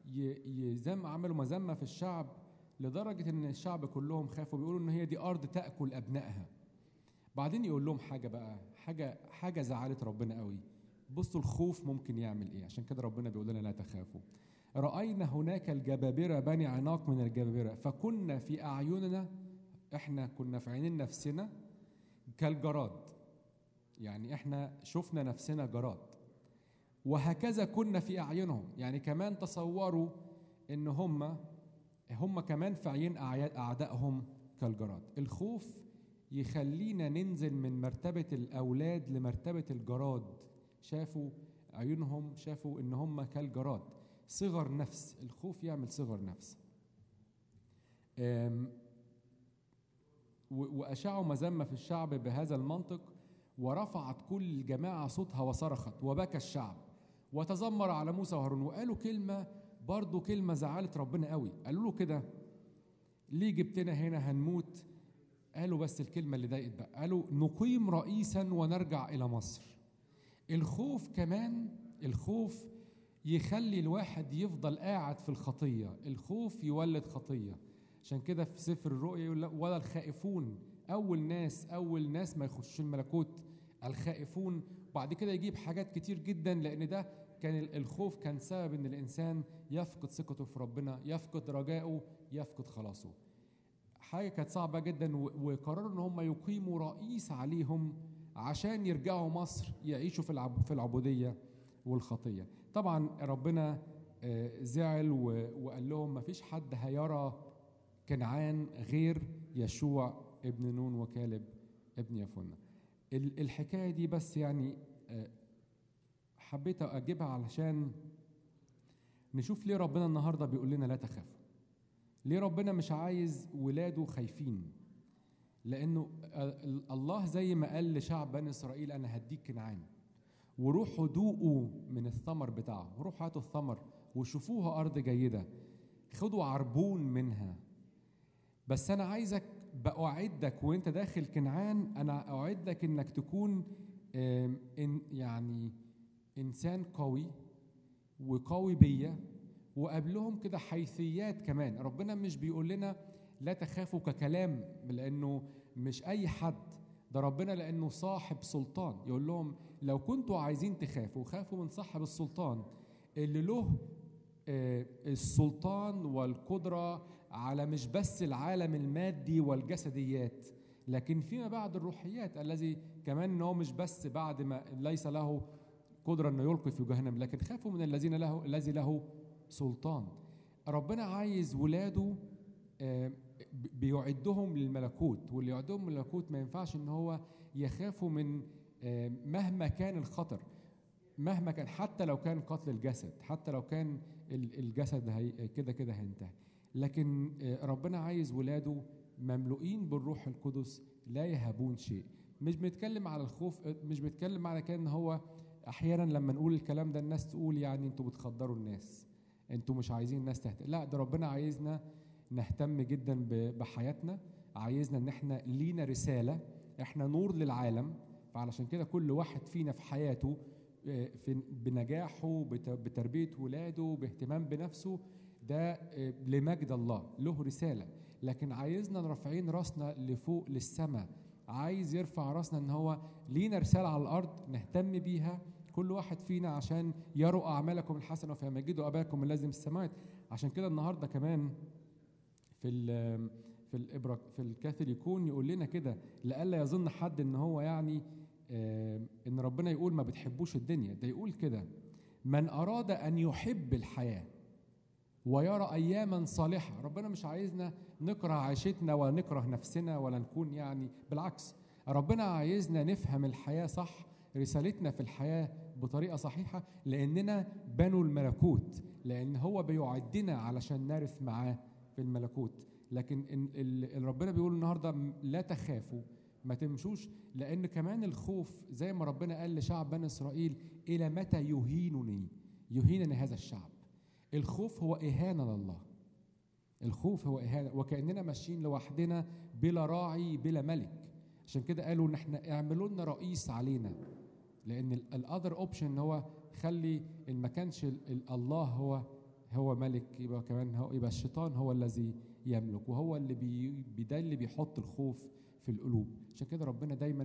يزم عملوا مذمه في الشعب لدرجه ان الشعب كلهم خافوا، بيقولوا ان هي دي ارض تاكل ابنائها. بعدين يقول لهم حاجه بقى، حاجه حاجه زعلت ربنا قوي، بصوا الخوف ممكن يعمل ايه. عشان كده ربنا بيقول لنا لا تخافوا. رأينا هناك الجبابرة بني عناق من الجبابرة فكنا في أعيننا، احنا كنا في عينين نفسنا كالجراد، يعني احنا شفنا نفسنا جراد. وهكذا كنا في أعينهم، يعني كمان تصوروا ان هم هم كمان في عين أعدائهم كالجراد. الخوف يخلينا ننزل من مرتبة الأولاد لمرتبة الجراد. شافوا عيونهم، شافوا ان هم كالجراد، صغر نفس. الخوف يعمل صغر نفس. وأشاعوا مذمة في الشعب بهذا المنطق، ورفعت كل الجماعة صوتها وصرخت، وبكى الشعب وتذمر على موسى وهارون. وقالوا كلمة برضو، كلمة زعلت ربنا قوي. قالوا له كده: ليه جبتنا هنا هنموت؟ قالوا بس الكلمة اللي ضايقت بقى، قالوا نقيم رئيسا ونرجع إلى مصر. الخوف كمان، الخوف يخلي الواحد يفضل قاعد في الخطية. الخوف يولد خطية. عشان كده في سفر الرؤيا يقول: ولا الخائفون، أول ناس أول ناس ما يخشوا الملكوت الخائفون. بعد كده يجيب حاجات كتير جدا، لأن ده كان الخوف كان سبب إن الإنسان يفقد ثقته في ربنا، يفقد رجائه، يفقد خلاصه. حاجة كانت صعبة جدا. وقرروا إن هم يقيموا رئيس عليهم عشان يرجعوا مصر يعيشوا في العب في العبودية والخطية. طبعا ربنا زعل وقال لهم ما فيش حد هيرى كنعان غير يشوع ابن نون وكالب ابن يفنة. الحكاية دي بس يعني حبيت أجيبها علشان نشوف ليه ربنا النهاردة بيقول لنا لا تخافوا. ليه ربنا مش عايز ولاده خايفين؟ لأنه الله زي ما قال لشعب بني إسرائيل: أنا هديك كنعان، وروحوا دوقوا من الثمر بتاعه، روحوا هاتوا الثمر وشوفوها أرض جيدة، خدوا عربون منها. بس أنا عايزك بأعدك وأنت داخل كنعان، أنا أعدك إنك تكون إن يعني إنسان قوي وقوي بيا. وقبلهم كده حيثيات كمان. ربنا مش بيقول لنا لا تخافوا ككلام، لأنه مش أي حد، ده ربنا لأنه صاحب سلطان. يقول لهم لو كنتوا عايزين تخافوا، خافوا من صاحب السلطان اللي له السلطان والقدرة على مش بس العالم المادي والجسديات، لكن فيما بعد الروحيات، الذي كمان انه مش بس بعد ما ليس له قدرة انه يلقي في جهنم، لكن خافوا من الذين له الذي له سلطان. ربنا عايز ولاده بيعدهم للملكوت، واللي يعدهم للملكوت ما ينفعش ان هو يخافوا من مهما كان الخطر، مهما كان، حتى لو كان قتل الجسد، حتى لو كان الجسد هي كده كده هينتهي. لكن ربنا عايز ولاده مملوئين بالروح القدس لا يهابون شيء. مش بنتكلم على الخوف، مش بنتكلم على كان هو احيانا لما نقول الكلام ده الناس تقول يعني انتوا بتخدروا الناس، انتوا مش عايزين الناس تهتم. لا، ده ربنا عايزنا نهتم جدا بحياتنا، عايزنا ان احنا لينا رسالة، احنا نور للعالم. فعلشان كده كل واحد فينا في حياته، في بنجاحه، بتربية ولاده، باهتمام بنفسه، ده لمجد الله، له رسالة. لكن عايزنا رافعين راسنا لفوق للسماء، عايز يرفع راسنا ان هو لينا رسالة على الارض نهتم بيها كل واحد فينا، عشان يروا اعمالكم الحسنة فيمجدوا اباكم الذي في السماوات. عشان كده النهارده كمان في ال في الابرك في الكاثوليكون يقول لنا كده، لئلا يظن حد ان هو يعني آه ان ربنا يقول ما بتحبوش الدنيا. ده يقول كده: من اراد ان يحب الحياه ويرى اياما صالحه. ربنا مش عايزنا نكره عيشتنا ولا نكره نفسنا ولا نكون يعني، بالعكس ربنا عايزنا نفهم الحياه صح، رسالتنا في الحياه بطريقه صحيحه، لاننا بنو الملكوت، لان هو بيعدنا علشان نرث معاه في الملكوت. لكن اللي ربنا بيقول النهارده لا تخافوا، ما تمشوش، لان كمان الخوف زي ما ربنا قال لشعب بني اسرائيل: الى متى يهينني يهينني هذا الشعب. الخوف هو اهانه لله، الخوف هو اهانه، وكاننا ماشيين لوحدنا بلا راعي بلا ملك. عشان كده قالوا ان احنا اعملوا لنا رئيس علينا، لان الاذر اوبشن هو خلي ان ما كانش الله هو هو ملك، يبقى كمان هو يبقى الشيطان هو الذي يملك، وهو اللي بي ده اللي بيحط الخوف في القلوب. عشان كده ربنا دايما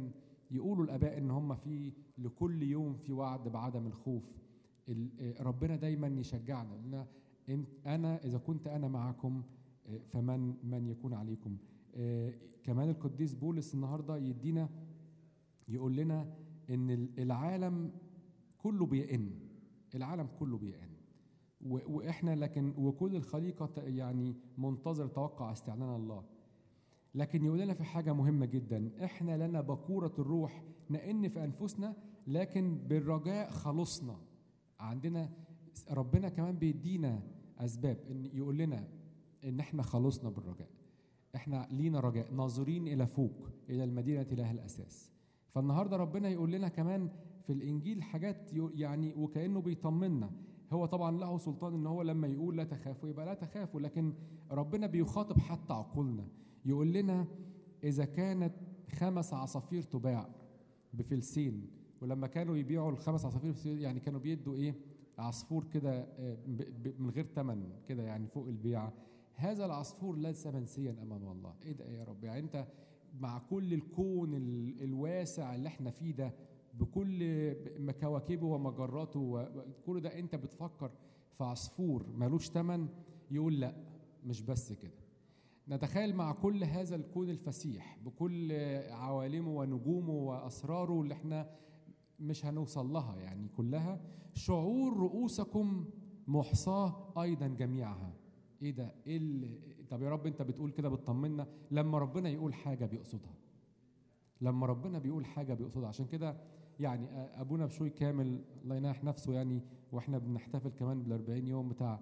يقولوا الآباء إن هم في لكل يوم في وعد بعدم الخوف. ربنا دايما يشجعنا، لأن أنا إذا كنت أنا معكم فمن من يكون عليكم. كمان القديس بولس النهارده يدينا يقول لنا إن العالم كله بيئن، العالم كله بيئن، وإحنا لكن وكل الخليقة يعني منتظر توقع استعلان الله. لكن يقول لنا في حاجة مهمة جدا، إحنا لنا بكورة الروح نئن في أنفسنا لكن بالرجاء خلصنا. عندنا ربنا كمان بيدينا أسباب إن يقول لنا إن إحنا خلصنا بالرجاء، إحنا لينا رجاء ناظرين إلى فوق إلى المدينة إله الأساس. فالنهاردة ربنا يقول لنا كمان في الإنجيل حاجات يعني وكأنه بيطمنا. هو طبعا له سلطان إن هو لما يقول لا تخافوا يبقى لا تخافوا، لكن ربنا بيخاطب حتى عقولنا. يقول لنا إذا كانت خمس عصافير تباع بفلسين، ولما كانوا يبيعوا الخمس عصافير يعني كانوا بيدوا إيه عصفور كده من غير ثمن كده يعني فوق البيعة، هذا العصفور ليس منسيا أمام الله. إيه ده يا رب؟ يعني أنت مع كل الكون الواسع اللي احنا فيه ده بكل كواكبه ومجراته وكل ده أنت بتفكر في عصفور مالوش ثمن؟ يقول لا، مش بس كده. نتخيل مع كل هذا الكون الفسيح بكل عوالمه ونجومه وأسراره اللي احنا مش هنوصل لها يعني كلها، شعور رؤوسكم محصاة أيضا جميعها. إيه ده؟ إيه ال... طب يا رب أنت بتقول كده بتطمنا. لما ربنا يقول حاجة بيقصدها، لما ربنا بيقول حاجة بيقصدها. عشان كده يعني أبونا بشوي كامل الله يناح نفسه يعني، وإحنا بنحتفل كمان بالأربعين يوم بتاع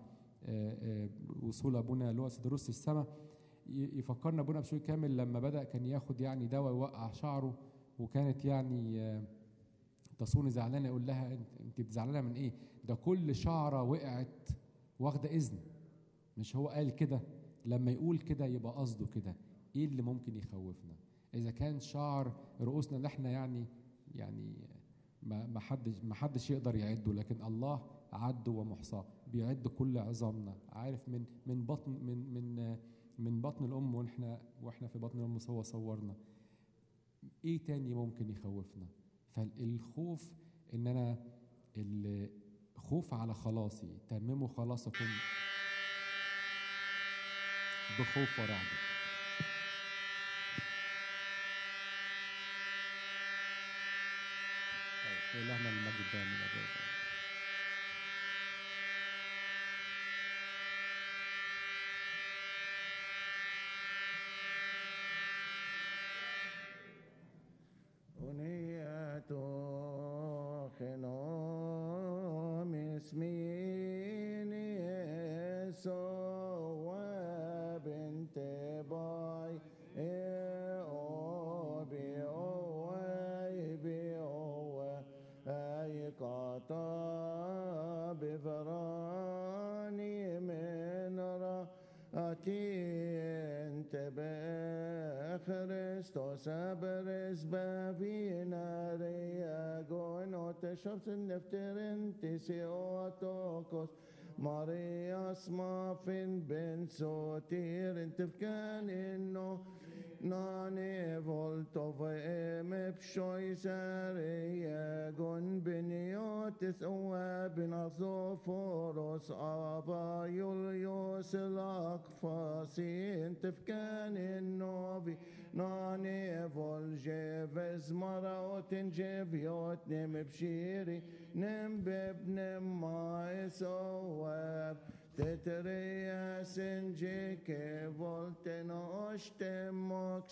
وصول أبونا لوقا سيدروس السماء، يفكرنا أبونا بشوي كامل لما بدأ كان ياخد يعني دواء يوقع شعره، وكانت يعني تصوني زعلانة يقول لها أنت بتزعلانة من إيه؟ ده كل شعرة وقعت واخدة إذن. مش هو قال كده؟ لما يقول كده يبقى قصده كده. إيه اللي ممكن يخوفنا؟ إذا كان شعر رؤوسنا اللي إحنا يعني يعني ما ما حدش ما حدش يقدر يعده، لكن الله عده ومحصاه، بيعد كل عظامنا، عارف من من بطن من من من بطن الأم وإحنا وإحنا في بطن الأم هو صورنا. إيه تاني ممكن يخوفنا؟ فالخوف إن أنا الخوف على خلاصي، تمموا خلاصكم بخوف ورعب. طيب إلهنا المجد دائما أبدا. شمس النفترن تسيوتوكوس ماريا سمافين بن سوتير انتفكان انه ناني فولتو فيم بشوي ساريا جون بنيوتس وابن اصوفوروس ابا يوليوس الاقفاسي انتفكان انه ناني فول جيفز مراوت جيفيوت نم بشيري نم ببنم ما يسواب تتريا سنجيك فولتنوش تموك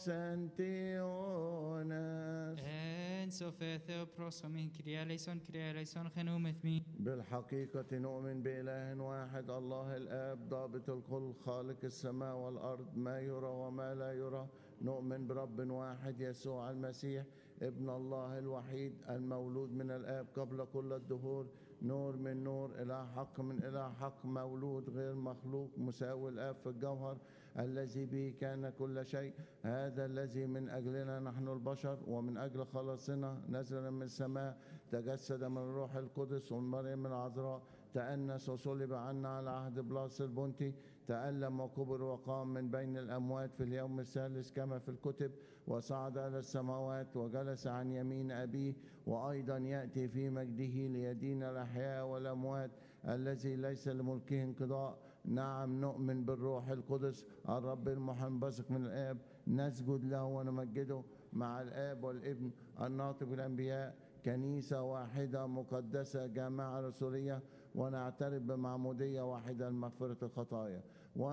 سنتيونس ان سوفيثو بروسومين كريا ليسون كريا ليسون خنومت مين. بالحقيقة نؤمن بإله واحد الله الآب ضابط الكل خالق السماء والأرض ما يرى وما لا يرى. نؤمن برب واحد يسوع المسيح ابن الله الوحيد المولود من الآب قبل كل الدهور، نور من نور، إله حق من إله حق، مولود غير مخلوق، مساوي الآب في الجوهر، الذي به كان كل شيء. هذا الذي من أجلنا نحن البشر ومن أجل خلاصنا نزل من السماء، تجسد من الروح القدس ومن مريم العذراء، تأنس وصلب عنا على عهد بلاس البنطي، تألم وكبر وقام من بين الأموات في اليوم الثالث كما في الكتب، وصعد إلى السماوات وجلس عن يمين أبيه، وأيضا يأتي في مجده ليدين الأحياء والأموات، الذي ليس لملكه انقضاء. نعم نؤمن بالروح القدس الرب المنبثق من الآب، نسجد له ونمجده مع الآب والابن الناطق بالأنبياء، كنيسة واحدة مقدسة جامعة رسولية، ونعترف بمعمودية واحدة لمغفرة الخطايا،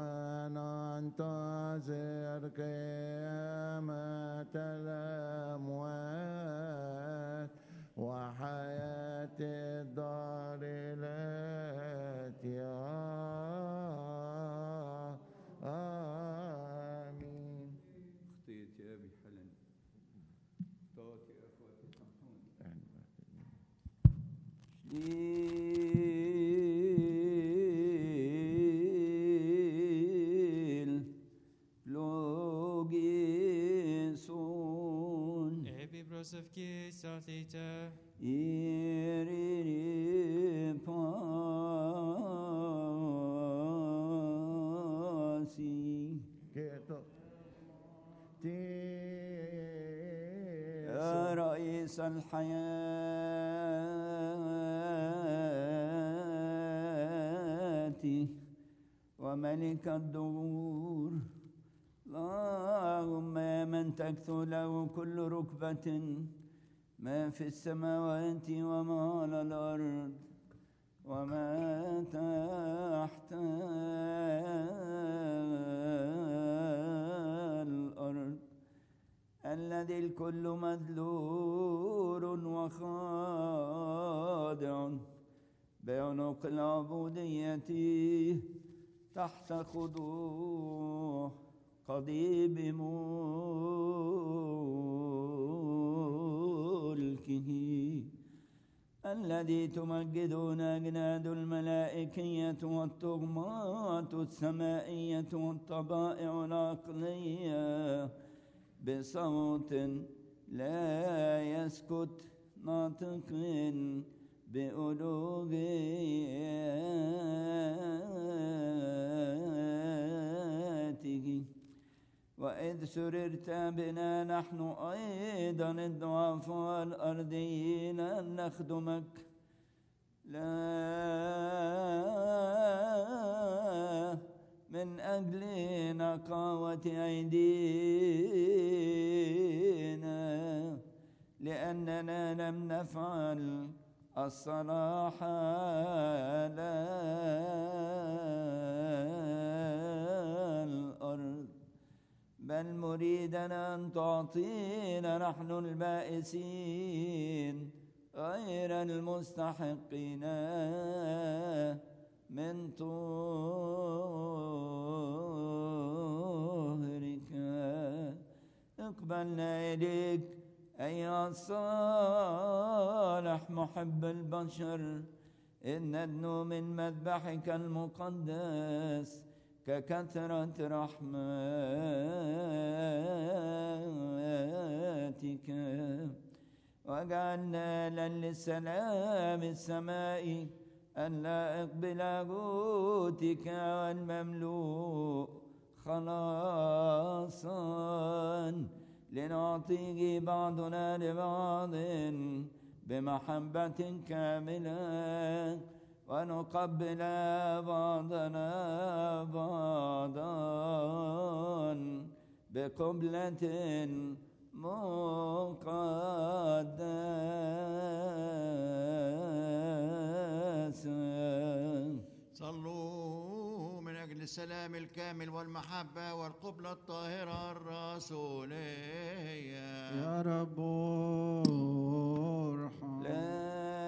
وننتظر قيامة الأموات وحياة الدار التي آمين. اخطيت يا أبي حلن طاعتي أخواتي سامحوني. شليل لوجيسون Ebi brosovki salita. إيريني باسي كيتو تي يا رئيس الحياة وملك الدهور، اللهم يا من تكثو له كل ركبة ما في السماوات وما على الأرض وما تحت الأرض، الذي الكل مذلول وخاضع بعنق العبودية تحت خضوع قضيب ملكه، الذي تمجدون أجناد الملائكية والطغمات السمائية والطبائع العقلية بصوت لا يسكت ناطق بألوهيته. وإذ سررت بنا نحن أيضا الضعفاء الأرضيين أن نخدمك، لا من أجل نقاوة أيدينا، لأننا لم نفعل الصلاح على الأرض، بل مريدنا أن تعطينا نحن البائسين غير المستحقين من طهرك. اقبلنا إليك أيها الصالح محب البشر، إن ندنو من مذبحك المقدس ككثرة رحمتك، واجعلنا للسلام السمائي اللائق بلاهوتك والمملوء خلاصا، لنعطيه بعضنا لبعض بمحبة كاملة، ونقبل بعضنا بعضا بقبلة مقدسة. صلوا من أجل السلام الكامل والمحبة والقبلة الطاهرة الرسولية. يا رب ارحم. لا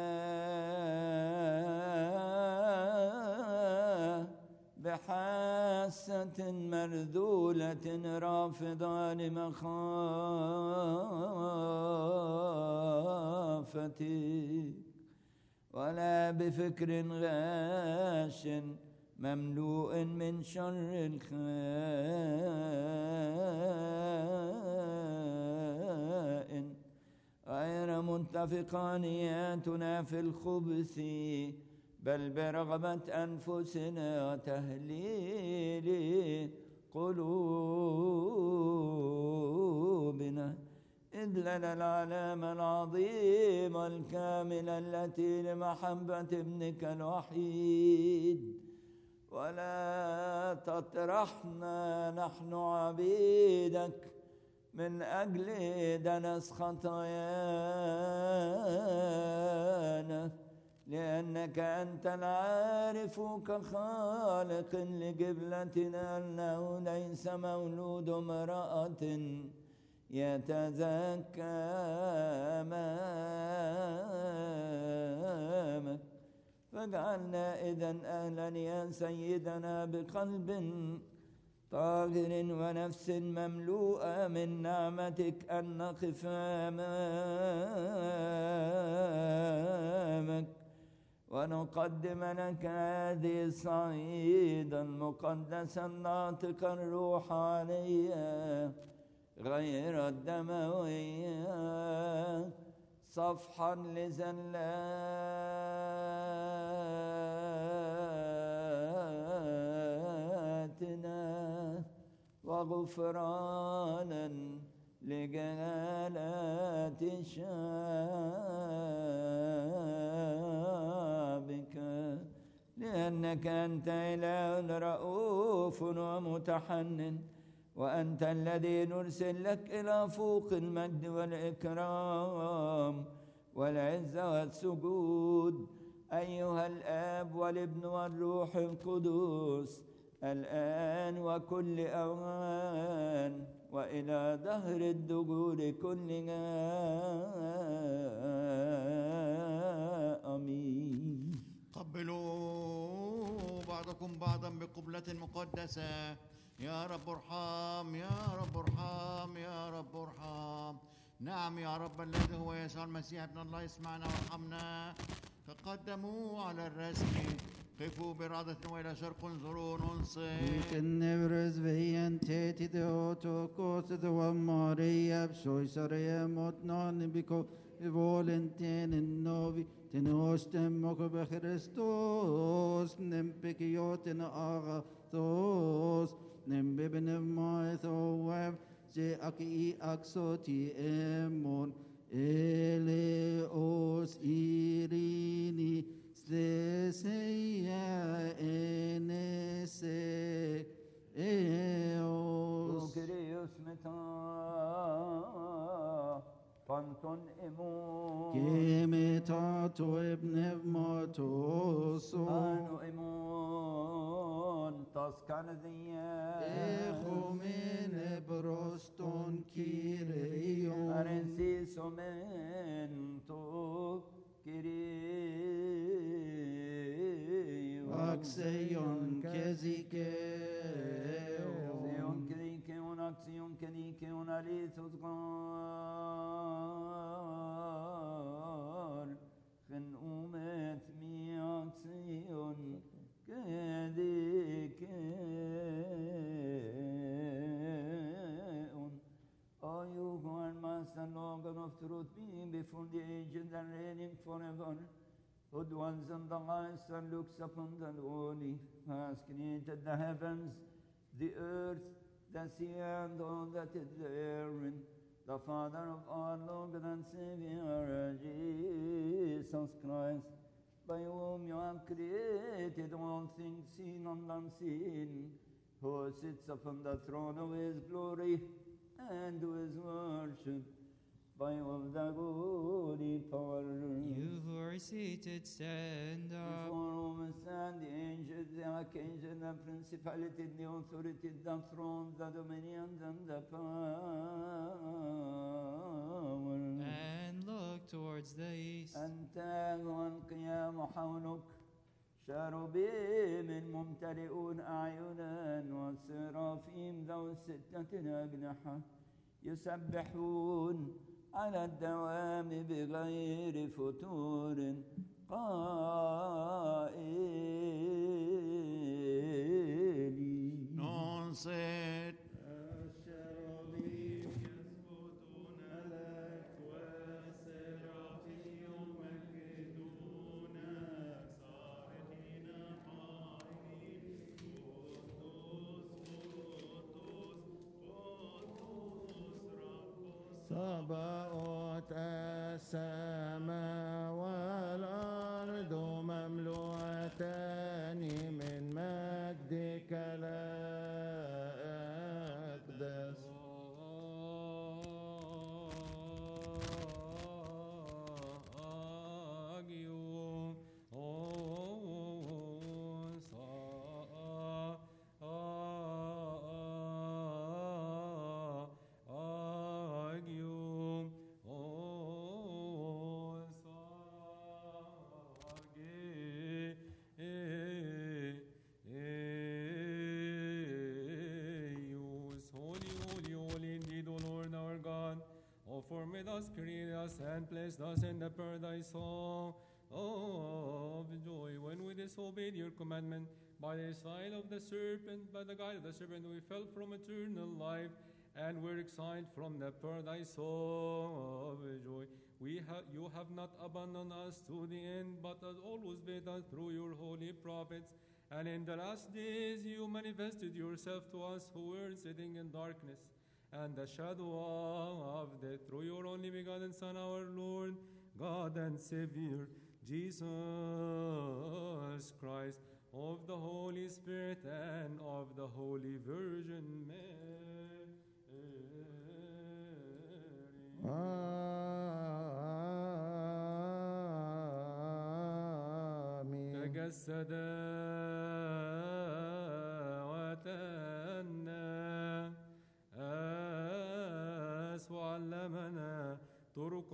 بحاسة مرذولة رافضة لمخافتك، ولا بفكر غاش مملوء من شر الخائن، غير متفقا نياتنا في الخبث بل برغبة أنفسنا وتهليل قلوبنا، إذ لنا العلامة العظيمة الكاملة التي لمحبة ابنك الوحيد. ولا تطرحنا نحن عبيدك من أجل دنس خطايانا، لأنك أنت العارف كخالق لجبلتنا أنه ليس مولود امرأة يتزكى أمامك. فاجعلنا إذن أهلا يا سيدنا بقلب طاهر ونفس مملوءة من نعمتك أن نقف أمامك ونقدم لك هذه الصعيدا المقدسة الناطقة الروح عليها غير الدموية، صفحا لزلاتنا وغفرانا لجلالات شعبك، لأنك أنت إله رؤوف ومتحنن، وأنت الذي نرسل لك إلى فوق المجد والإكرام والعزة والسجود أيها الآب والابن والروح القدس، الآن وكل أوان وإلى دهر الدهور كلها. آمين. قبلوا بعضكم بعضا بقبلة مقدسة. يا رب ارحم، يا رب ارحم، يا رب ارحم. نعم يا رب الذي هو يسوع المسيح ابن الله، اسمعنا وارحمنا. تقدموا على الرسم، قفوا برعدة وإلى شرق انظروا ننصت. Nevres veien teti de otokos de Maria Soisaria motnan biko volenten novi tenostem moko be Christos nem pekioten agathos nem bebne maithoev je aki aksoti emon eleos irini Sleseia enese eos. Kyrios meta panton emon. Kemetato ebnevmatoso. Anu emon taskanadiyya. Echomene broston kireion. Arensiso mento Kyrios. Axeion kezikeon. Axion kedikeon, axion kedikeon, alithos gal. Gen umet mi axion kedikeon. O you who are master Lord of truth, being before the ages and reigning forever, who dwells in the heights and looks upon the lowly, who has created the heavens, the earth, the sea, and all that is therein, the Father of our Lord and Savior, Jesus Christ, by whom you have created all things seen and unseen, who sits upon the throne of his glory, and who is worshipped by all the glory power. You who are seated, stand up. Before whom stand the angels, the archangels, the principalities, the authorities, the thrones, the dominions, and the power. And look towards the east. أنت والقيام حولك شاربين ممتلئون أعينا والسرافيم ذو ستة أجنحة يسبحون على الدوام بغير فتور قائلين ننصت. الشرابيم يسجدون لك والسرافيم يمجدونك، صاحب صباؤت السماء والأرض مملوءتان من مجدك الأقدس. Formed us, created us, and placed us in the paradise of joy. When we disobeyed your commandment, by the side of the serpent, by the guide of the serpent, we fell from eternal life, and were exiled from the paradise of joy. We ha- you have not abandoned us to the end, but has always been us through your holy prophets. And in the last days you manifested yourself to us who were sitting in darkness and the shadow of death, through your only begotten Son, our Lord, God and Savior, Jesus Christ, of the Holy Spirit and of the Holy Virgin Mary. آمين. تجسد وتأنى وعلمنا طرق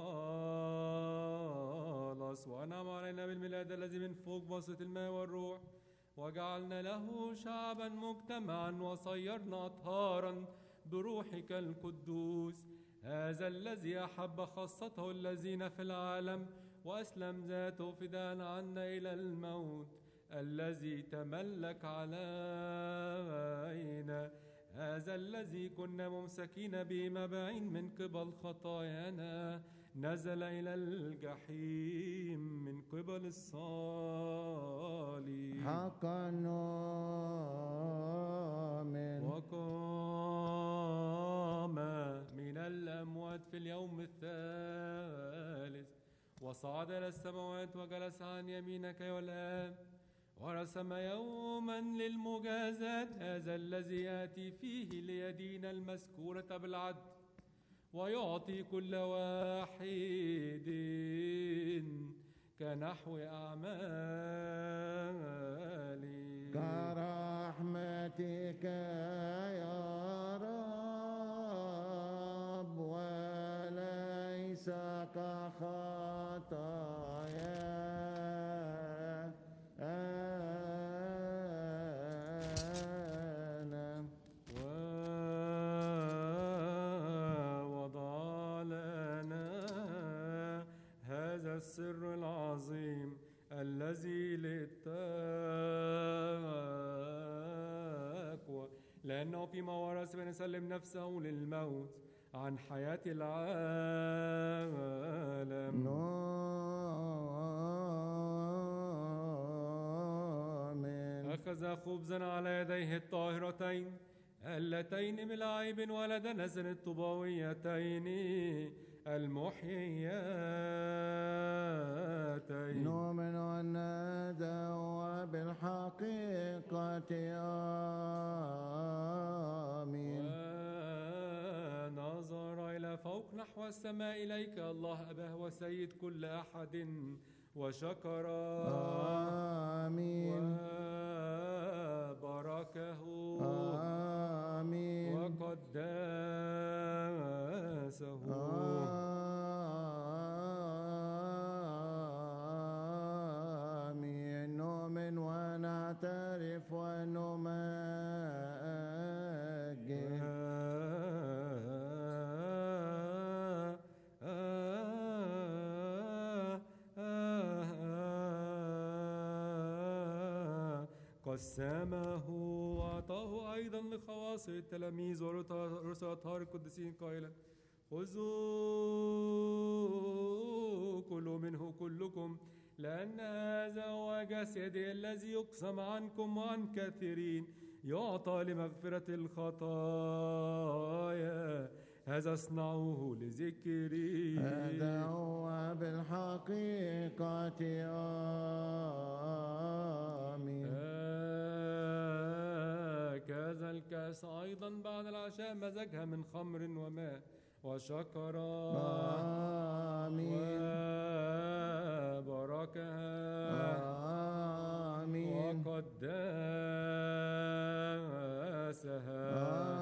الخلاص، وأنعم علينا بالميلاد الذي من فوق بسط الماء والروح، وجعلنا له شعبا مجتمعا، وصيرنا أطهارا بروحك القدوس. هذا الذي أحب خاصته الذين في العالم، وأسلم ذاته فداء عنا إلى الموت، الذي تملك علينا. هذا الذي كنا ممسكين به مباعين من قبل خطايانا، نزل إلى الجحيم من قبل الصليب. حقا نؤمن. وقام من الأموات في اليوم الثالث، وصعد إلى السماوات، وجلس عن يمينك يا الآب، ورسم يوما للمجازات. هذا الذي يأتي فيه ليدين المذكورة بالعدل، ويعطي كل واحد كنحو أعماله. كرحمتك يا رب، وليس كخطايا السر العظيم الذي للتقوى، لأنه فيما ورث بنسلم نفسه للموت عن حياة العالم. آمين. أخذ خبزا على يديه الطاهرتين اللتين بلا عيب ولا دنس الطباويتين المحيياتين. نؤمن أن دعوة بالحقيقة. آمين. ونظر إلى فوق نحو السماء إليك الله أباه وسيد كل أحد، وشكر. آمين. وباركه. آمين. وقدسه. آمين. نؤمن ونعترف ونمجد. قسمه وأعطاه أيضا لخواص التلاميذ ورسل أطهار القديسين قائلا: خذوا كلوا منه كلكم، لأن هذا هو جسدي الذي يقسم عنكم وعن كثيرين، يعطى لمغفرة الخطايا. هذا اصنعوه لذكري. هذا هو بالحقيقة آمين. هكذا الكأس أيضا بعد العشاء مزجها من خمر وماء وشكر آمين. وباركها آمين. وقدسها.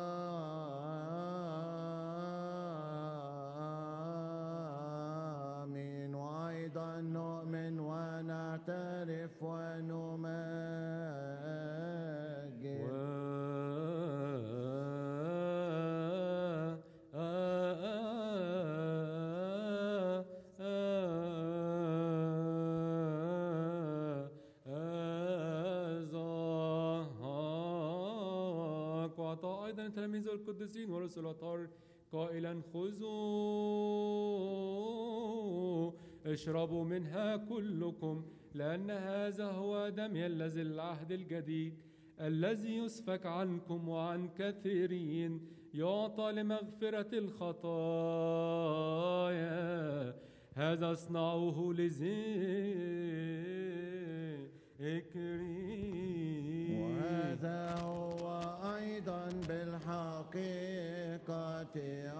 آمين. وأيضا نؤمن ونعترف ونمجد. وأعطى أيضا تلاميذ القديسين ورسل الأطهار قائلا خذوا اشربوا منها كلكم لأن هذا هو دمي الذي العهد الجديد الذي يسفك عنكم وعن كثيرين يعطى لمغفرة الخطايا. هذا اصنعوه لذكري. وهذا هو أيضا بالحقيقة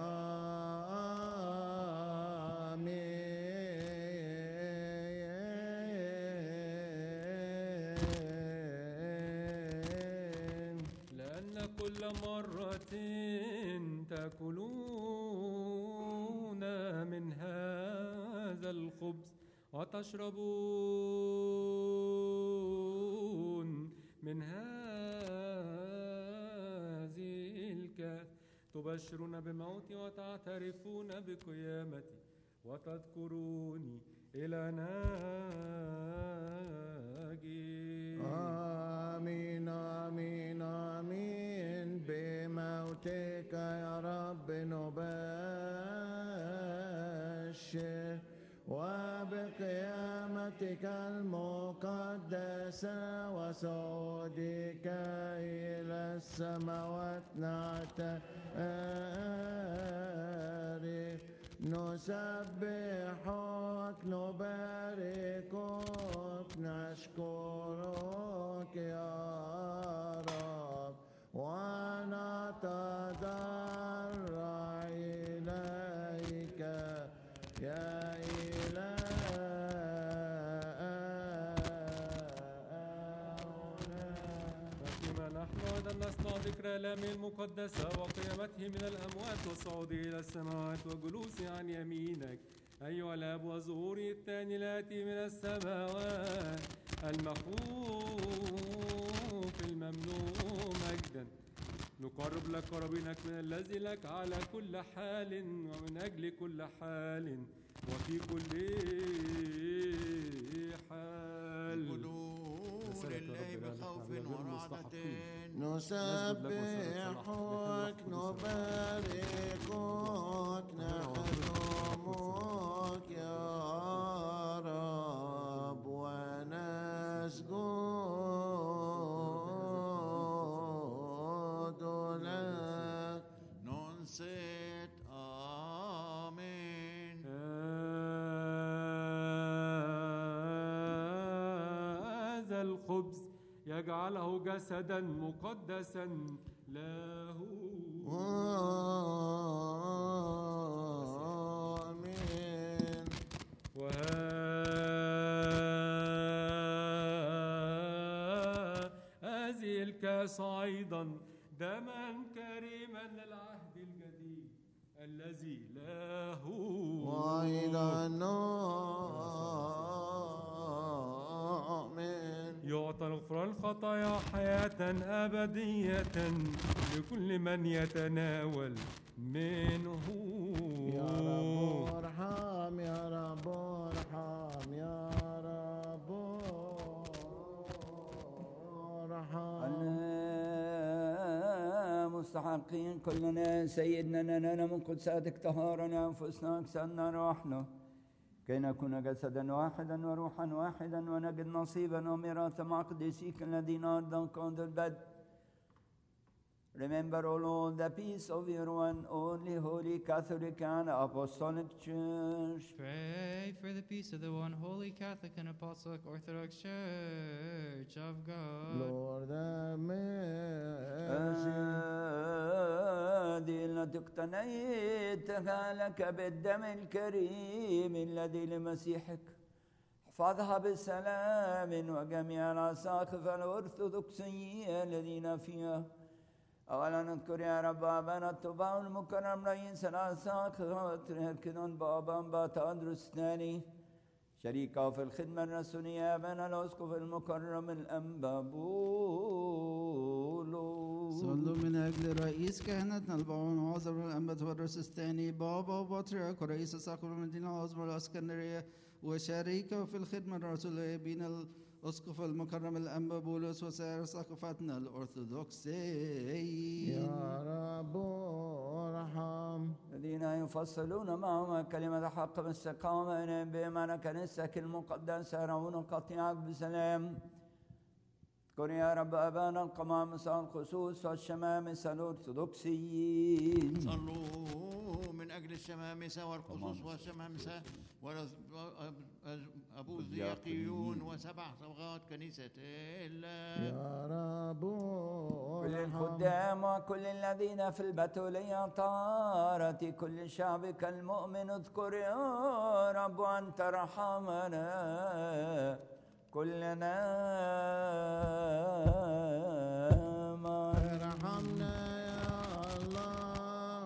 آمين. لأن كل مرة تأكلون من هذا الخبز وتشربون من هذه الكأس تبشرون بموتي وتعترفون بقيامتي وتذكروني إلى ناجي. آمين آمين آمين. بموتك يا رب نبشر وبقيامتك المقدسة وصعودك إلى السماوات نعترف نسبحك نباركك نشكرك يا رب ونتضرع إليك يا إلهنا. ففيما نحن أيضا نصنع ذكرى آلامه المقدسة وقيامته من الأموات وصعوده إلى السماوات وجلوسه عن يمينك أيها الآب وظهوره الثاني الآتي من السماوات المخوف الممنوع مجدا. نقرب لك قرابينك من الذي لك على كل حال ومن أجل كل حال وفي كل حال. قولوا لله بخوف ورعدة نسبحك نباركك نحرمك يا رب ونسجد لك. ننصت آمين. هذا الخبز يجعله جسدا مقدسا له. آمين. وهذه الكأس أيضا دما كريما للعهد الجديد الذي له وأيضا آمين. يعطى غفران الخطايا حياة أبدية لكل من يتناول منه. يا رب ارحم يا رب ارحم يا رب ارحم. مستحقين كلنا سيدنا لنا من قدساتك طهارنا أنفسنا أجسادنا روحنا كي نكون جسدا واحدا وروحا واحدا ونجد نصيبا وميراثا مع قديسيك الذين أرضاك عند البدء Remember, O Lord, the peace of your one only holy Catholic and Apostolic Church. Pray for the peace of the one holy Catholic and Apostolic Orthodox Church of God. Lord, have mercy. هذه التي اقتنيتها لك بالدم الكريم الذي لمسيحك احفظها بالسلام وجميع الأساقفة الأرثوذكسية الذين فيها. أولا نذكر يا رب أبانا الطباع المكرم رئيس الأساقفة وتركنا بابا باتادرس الثاني شريكه في الخدمة الرسولية أبانا الأسقف المكرم الأنبا بولس. صلوا من أجل رئيس كهنتنا البعون وعظم الأنبا تودرس الثاني بابا وبطريرك ورئيس ساقف المدينة العظمى الإسكندرية وشريكه في الخدمة الرسولية بين الأسقف المكرم الأنبا بولس وسائر ساقفتنا الأرثوذكسية. يا رب ارحم. الذين يفصلون معهم كلمة حق باستقامة بما كنيستك المقدسة يرون قطيعك بسلام. اذكر يا رب أبانا القمامسة الخصوص والشمامسة الأرثوذكسيين. صلوا من أجل الشمامسة والخصوص والشمامسة وأبو ذيقيون وسبع صبغات كنيسة الله. يا رب كل ارحم. الخدام وكل الذين في البتولية طارة كل شعبك المؤمن اذكر يا رب أن ترحمنا كلنا معا. ارحمنا يا الله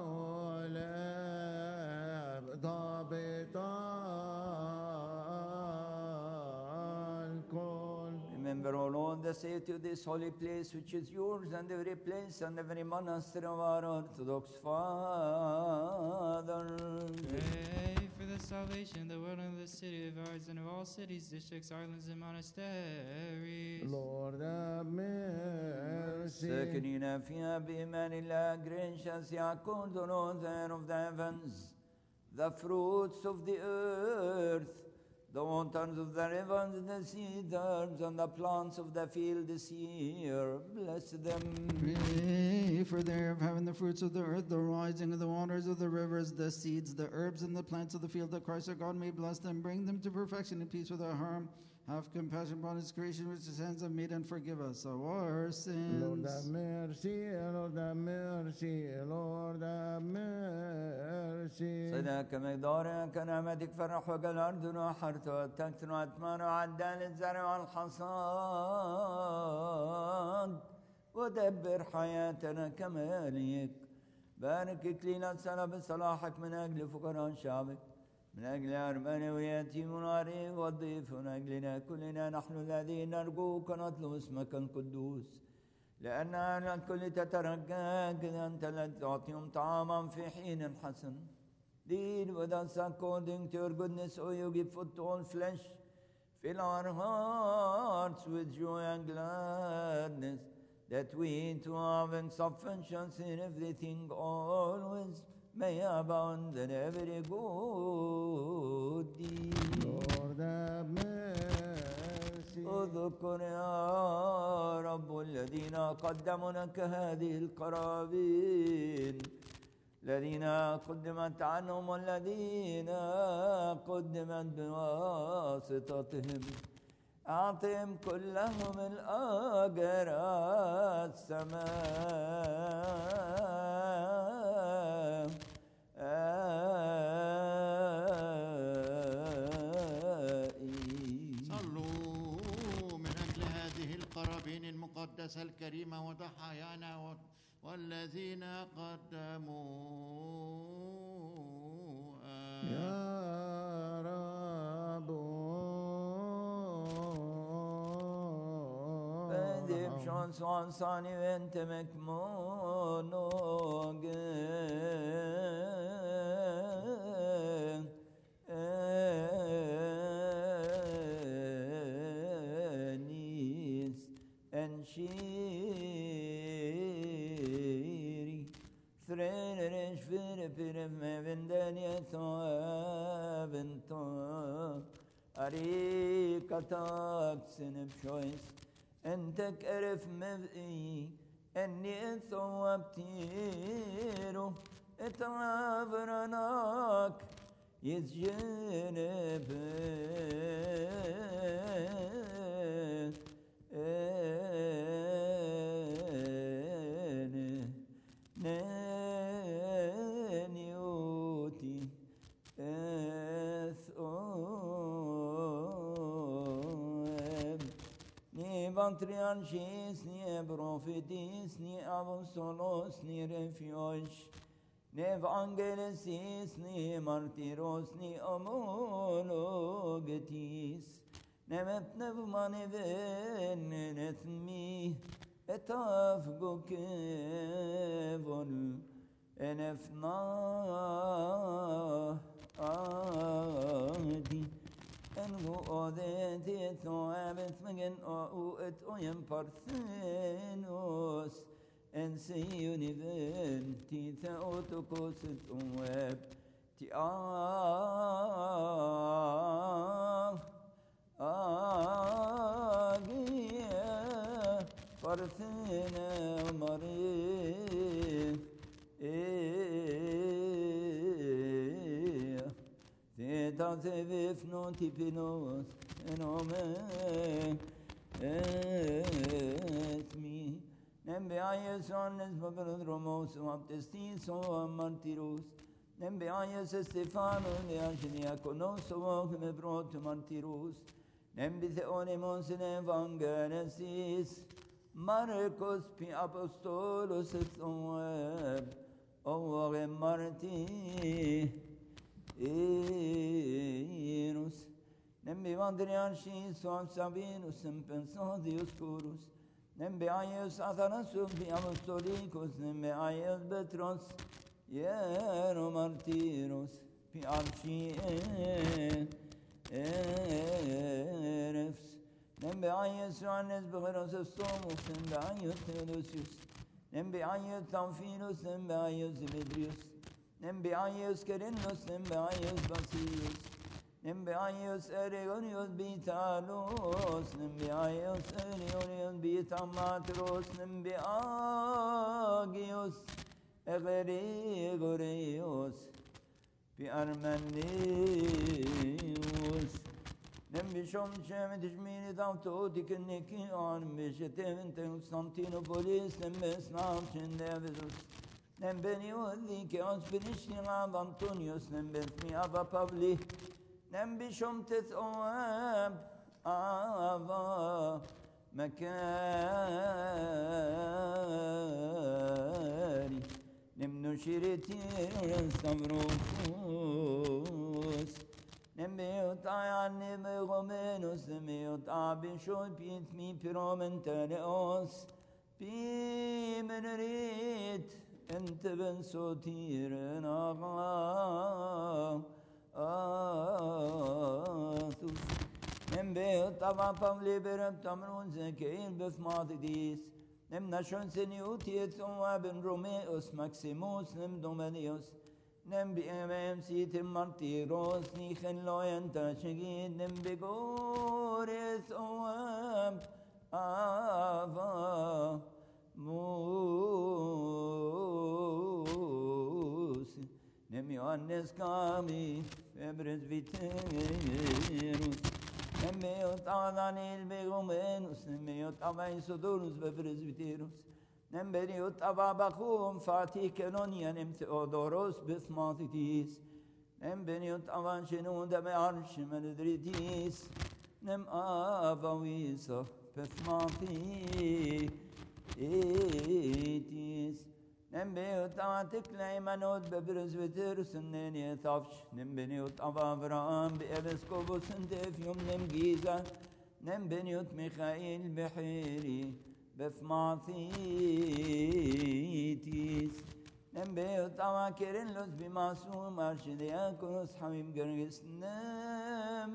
ولا ضابط الكل. Remember, O Lord, the safety of this holy place which is yours, and every place and every monastery of our Orthodox fathers. Pray for the salvation of the world and the city of ours and of all cities, districts, islands, and monasteries. Lord, have mercy. ساكنين فيها بإيمان الله, gracious يكون the author of the heavens, the fruits of the earth, the waters of the rivers, the cedars, and the plants of the field this year. Bless them. Pray for the air of heaven, the fruits of the earth, the rising of the waters of the rivers, the seeds, the herbs, and the plants of the field, that Christ our God may bless them, bring them to perfection and peace without harm. Have compassion upon his creation which his hands have made, and forgive us our sins. Lord, have mercy. Lord, have mercy. Lord, have mercy. صداك مقدارك نعمتك فرح وقل الأرض وحرت وتكتن وأتمان وعدان الزرع والحصاد ودبر حياتنا كما ليك. بارك إكليل السنة بصلاحك من أجل فقراء شعبك، من أجل أرماني ويتيم وغريب والضيف، من أجلنا كلنا نحن الذين نرجوك ونطلب اسمك القدوس، لأن أهل الكل تترجاك أنت الذي تعطيهم طعاما في حين حسن. Deal with us according to your goodness, O you give food to all flesh. Fill our hearts with joy and gladness, that we, to having sufficiency in everything always, may abound in every good deed. Lord, have mercy. اذكر يا رب الذين قدموا لك هذه القرابين، الذين قدمت عنهم والذين قدمت بواسطتهم، أعطهم كلهم الأجر السماء. صلوا من أجل هذه القرابين المقدسة الكريمة وضحايانا و- والذين قدموها. يا رب بديب ارحم. شون سوان صاني وانت مكمون انيس انشيري ثرينرش فير فير مبندانيا ثوابنتو أريكتك سنب شويس أنتك أرف مبئي اني ثوبتيرو اتغفرناك يتجنب نانيوتي اثوب ني بانتريانشيس ني بروفيتيس ني ابوستولوس ني ريفيوش ني فانجلسيس ني مارتيروس ني امولوجتيس نمتنف مانيفين نثمي اتافقو كيفول انفنا آدي انغو اوديتي ثوابت مجن او ات اوين بارثينوس en siuni venti te autokoset omweb ti a agia parthene mari e te ta te vifno tipinos en ome et mi Nembe ayes onnes bagalodromos baptistis o martirus. Nembe ayes Stefano de Angeliaconos o me brought martirus. Nembe theonimos in evangelisis. Marcos pi apostolos et web. O marti erus. Nembe vandrianchis o Sabinus in pensadius curus. Nembe aius Athanasum di Apostolicus, nembe aius Petros, Iero Martirus, pi Arci Erefs, nembe aius Johannes Becheros Estomus, nembe aius Theodosius, nembe aius Tamphilus, nembe aius Demetrius, nembe aius Cerinus, nembe aius Basilius, nembe aius Eregonius Vitalos, nembe aius Eregonius Vitamatros, nembe agius Egregoreus, pi Armenius, nembe Shomshem Tishmini Tautotic Nikion, Bishetem Constantinopolis, nembe Snamchin Devisus, nembe Niodikeos Pinishnilav Antonius, nembe Miava Pavli, نم بشمتت أواب آبا مكاري نم نشرتي صبروس نم بيوتاي عني بغمينوس نم بيوتا بشوي بيتمي برومن تلقوس بي من ريت انت بن صوتيرنا غام آثوس نم بيوت طبعا فملي برم تمرون زكين بفماطديس نم نشون سنيوتي ثم بن روميوس ماكسيموس نم دومانيوس نم بإمام سيت مارتيروس نيخن لو ينتشجين نم بقوري ثواب آفا موس نم يوانس كامي فبرز فيتيروس نم بيوت آذانيل بغومينوس نم بيوت أبعي صدورس ببرز فيتيروس نم بيوت أبا بخوم فاتي كنونيا نم ثيودوروس بثماثيتيس نم بيوت أبا شنود بعرش مدريتيس نم آبا ويسا بثماثيتيس نم بيوت أبا ليمانوت ببرز فيتيروس نين يثافش نم بيوت أبا أبراهام بإبسكوبوس انتفيوم نم جيزا نم بيوت ميخائيل بحيري بثماثيتيس نم بيوت أبا كيرلس بمعصوم أرشدياكونوس حبيب جرجس نم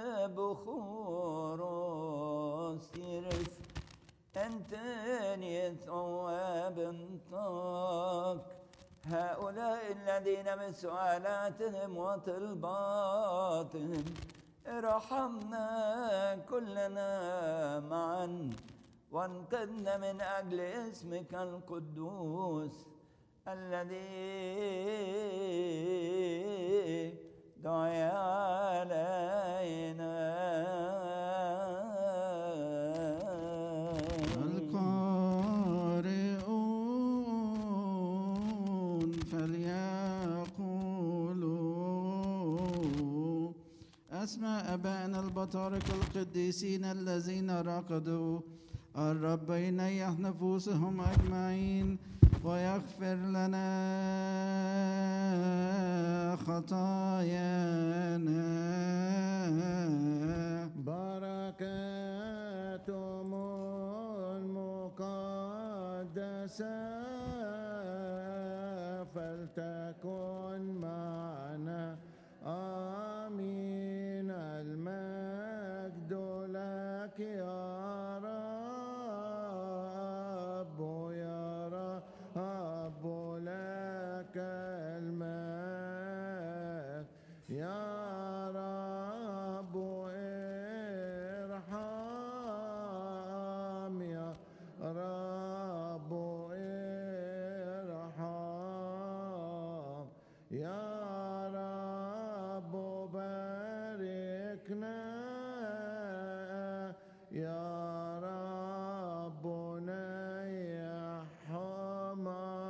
بخوروس يرف أنتني ثواب طاك هؤلاء الذين بسؤالاتهم وطلباتهم ارحمنا كلنا معا وانقذنا من أجل اسمك القدوس الذي دعي علينا. القارئون فليقولوا أسماء أبائنا البطارك القديسين الذين رقدوا. الرب ينيح نفوسهم أجمعين ويغفر لنا خطايانا. بركاتهم المقدسة فلتكن معنا آمين. المجد لك يا رب يا رب لك المجد يا رب ارحم يا رب ارحم يا رب باركنا يا رب نيحهم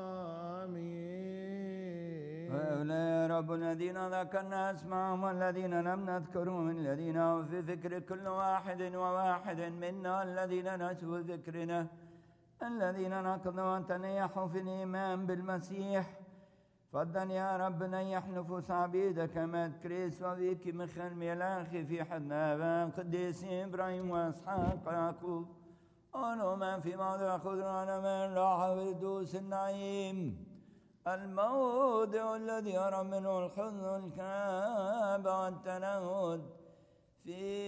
آمين. وهؤلاء يا رب الذين ذكرنا اسمهم والذين لم نذكرهم الذين هم في فكر كل واحد وواحد منا الذين نسوا ذكرنا الذين نقضوا وتنيحوا في الإيمان بالمسيح. فضل يا رب نيح نفوس عبيدك مات كريس وفيك مخل ميلاخي في حدنا قديس إبراهيم وإسحاق ويعقوب. قالوا من في موضع خضرنا من راحة وردوس النعيم الموضع الذي يرى منه الحزن والكآبة والتنهد في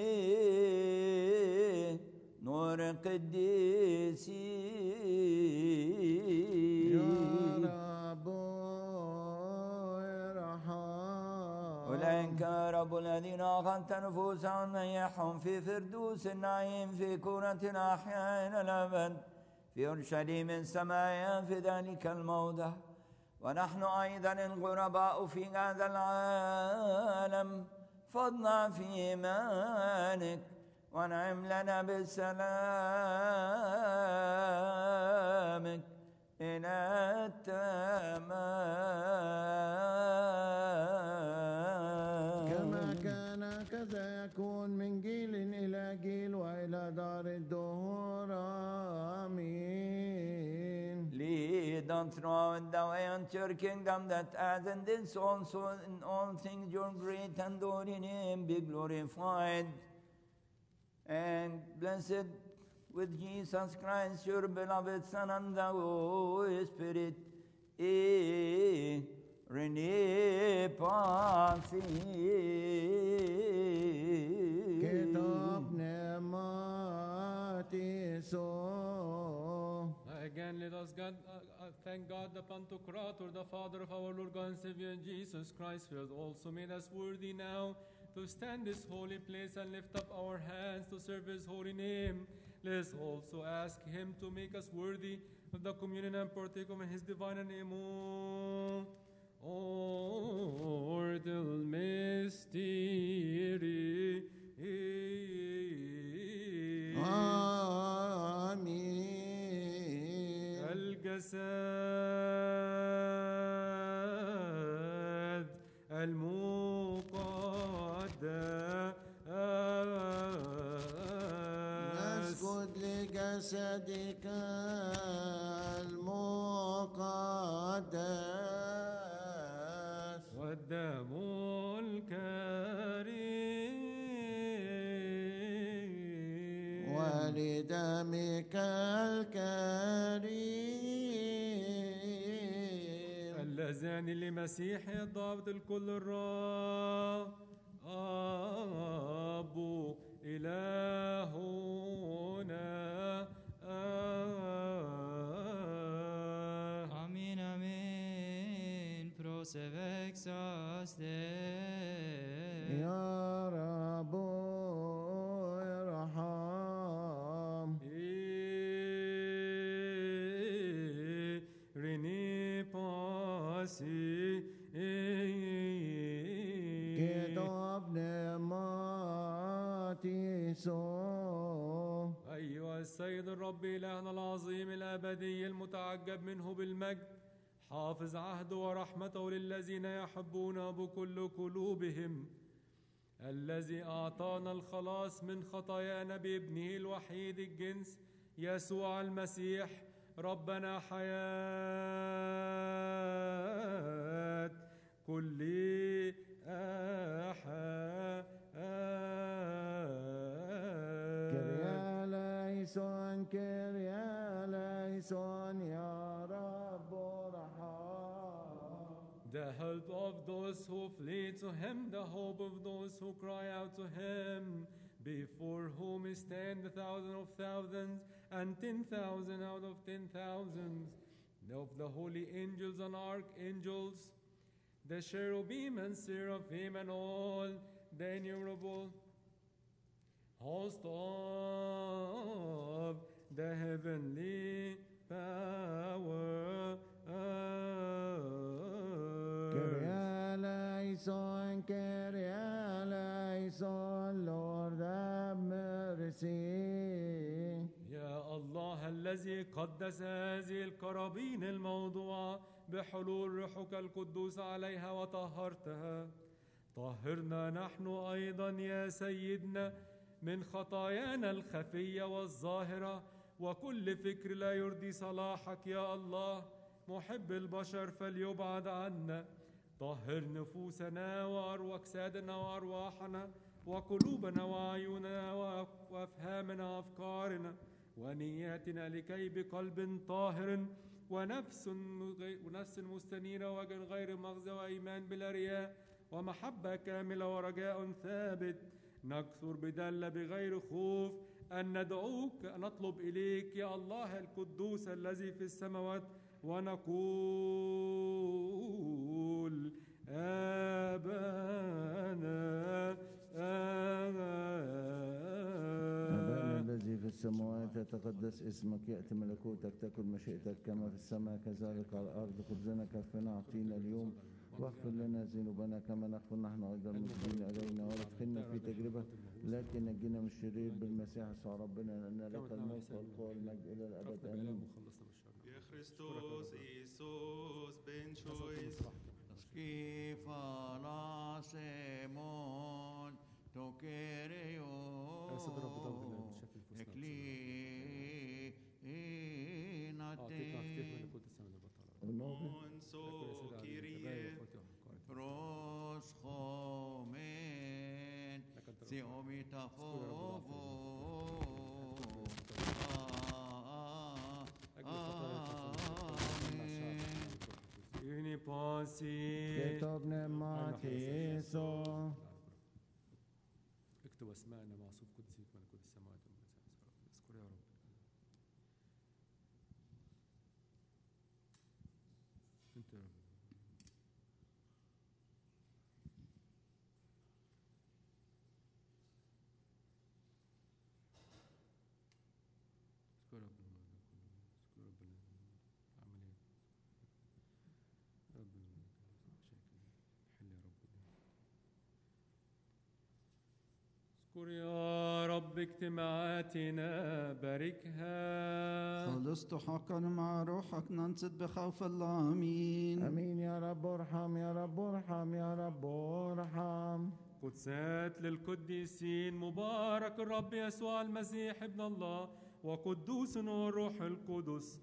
نور القديسين. يا رب ارحم. أولئك يا رب الذين أخذت نفوسهم نيحهم في فردوس النعيم في كورة الأحياء إلى الأبد في أورشليم السماء في ذلك الموضع. ونحن أيضا الغرباء في هذا العالم فضنا في إيمانك وانعم لنا بسلامك إلى التمام. كما كان كذا يكون من جيل إلى جيل وإلى دار الدهور آمين. Lead us throughout the way unto your kingdom, that as in this also in all things your great and holy name be glorified and blessed with Jesus Christ, your beloved Son, and the Holy Spirit. E Rene Pasi. كتاب نعمتي سو. Again, let us God, uh, uh, thank God the Pantocrator, the Father of our Lord God and Savior Jesus Christ, who has also made us worthy now to stand this holy place and lift up our hands to serve His holy name. Let us also ask Him to make us worthy of the communion and partake of His divine name. Ordo Mystery. آمين. الجسد المقدس نسجد لجسدك المقدس والدم الكريم ولدمك الكريم اللذان لمسيح الضابط الكل الرب أبو إلهنا Amin, amin. Prosevexas Dei. يا رب ارحم. رب إلهنا العظيم الأبدي المتعجب منه بالمجد، حافظ عهده ورحمته للذين يحبونه بكل قلوبهم، الذي أعطانا الخلاص من خطايانا بابنه الوحيد الجنس يسوع المسيح ربنا، حياة كل أحد. كريا ليسون كريا ليسون يا رب ارحم. The help of those who flee to him, the hope of those who cry out to him, before whom stand a thousand of thousands and ten thousand out of ten thousands of the holy angels and archangels, the cherubim and seraphim and all the innumerable host of the heavenly power. كريا ليسون كريا ليسون Lord have mercy. يا الله الذي قدس هذه القرابين الموضوعة بحلول روحك القدوس عليها وطهرتها، طهرنا نحن أيضا يا سيدنا من خطايانا الخفية والظاهرة وكل فكر لا يرضي صلاحك يا الله. محب البشر فليبعد عنا، طهر نفوسنا وأجسادنا وأرواحنا وقلوبنا وعيوننا وأفهامنا وأفكارنا ونياتنا، لكي بقلب طاهر ونفس ونفس مستنيرة وجه غير مغزى وإيمان بلا رياء ومحبة كاملة ورجاء ثابت نكثر بدل بغير خوف أن ندعوك، نطلب إليك يا الله القدوس الذي في السماوات، ونقول آبانا أبانا الذي في السماوات يتقدس اسمك، يأتي ملكوتك، تكن مشيئتك كما في السماء كذلك على الأرض. خبزنا كفنا أعطينا اليوم، واغفر لنا ذنوبنا كما نغفر نحن أيضا المذنبين إلينا، ولا تدخلنا في تجربة لكن نجينا من الشرير بالمسيح يسوع ربنا، لأن لك الملك والقوة والمجد إلى الأبد آمين. يا خريستوس إيسوس بن شويس Skifa la semon to kereos eklinate Monso Kyrie pros chomen Theomitaphovo كتاب نعماتيسو. اكتب اسماءنا مع صوف قدسيك ملكوت السماوات والارض. اذكر يا رب. انت يا رب. اذكر يا رب. اذكر رب العمليات. رب اذكر يا رب اجتماعاتنا، باركها. خلصت حقا مع روحك، ننصت بخوف الله. امين امين. يا رب ارحم يا رب ارحم يا رب ارحم. قدسات للقديسين، مبارك الرب يسوع المسيح ابن الله وقدوس الروح القدس.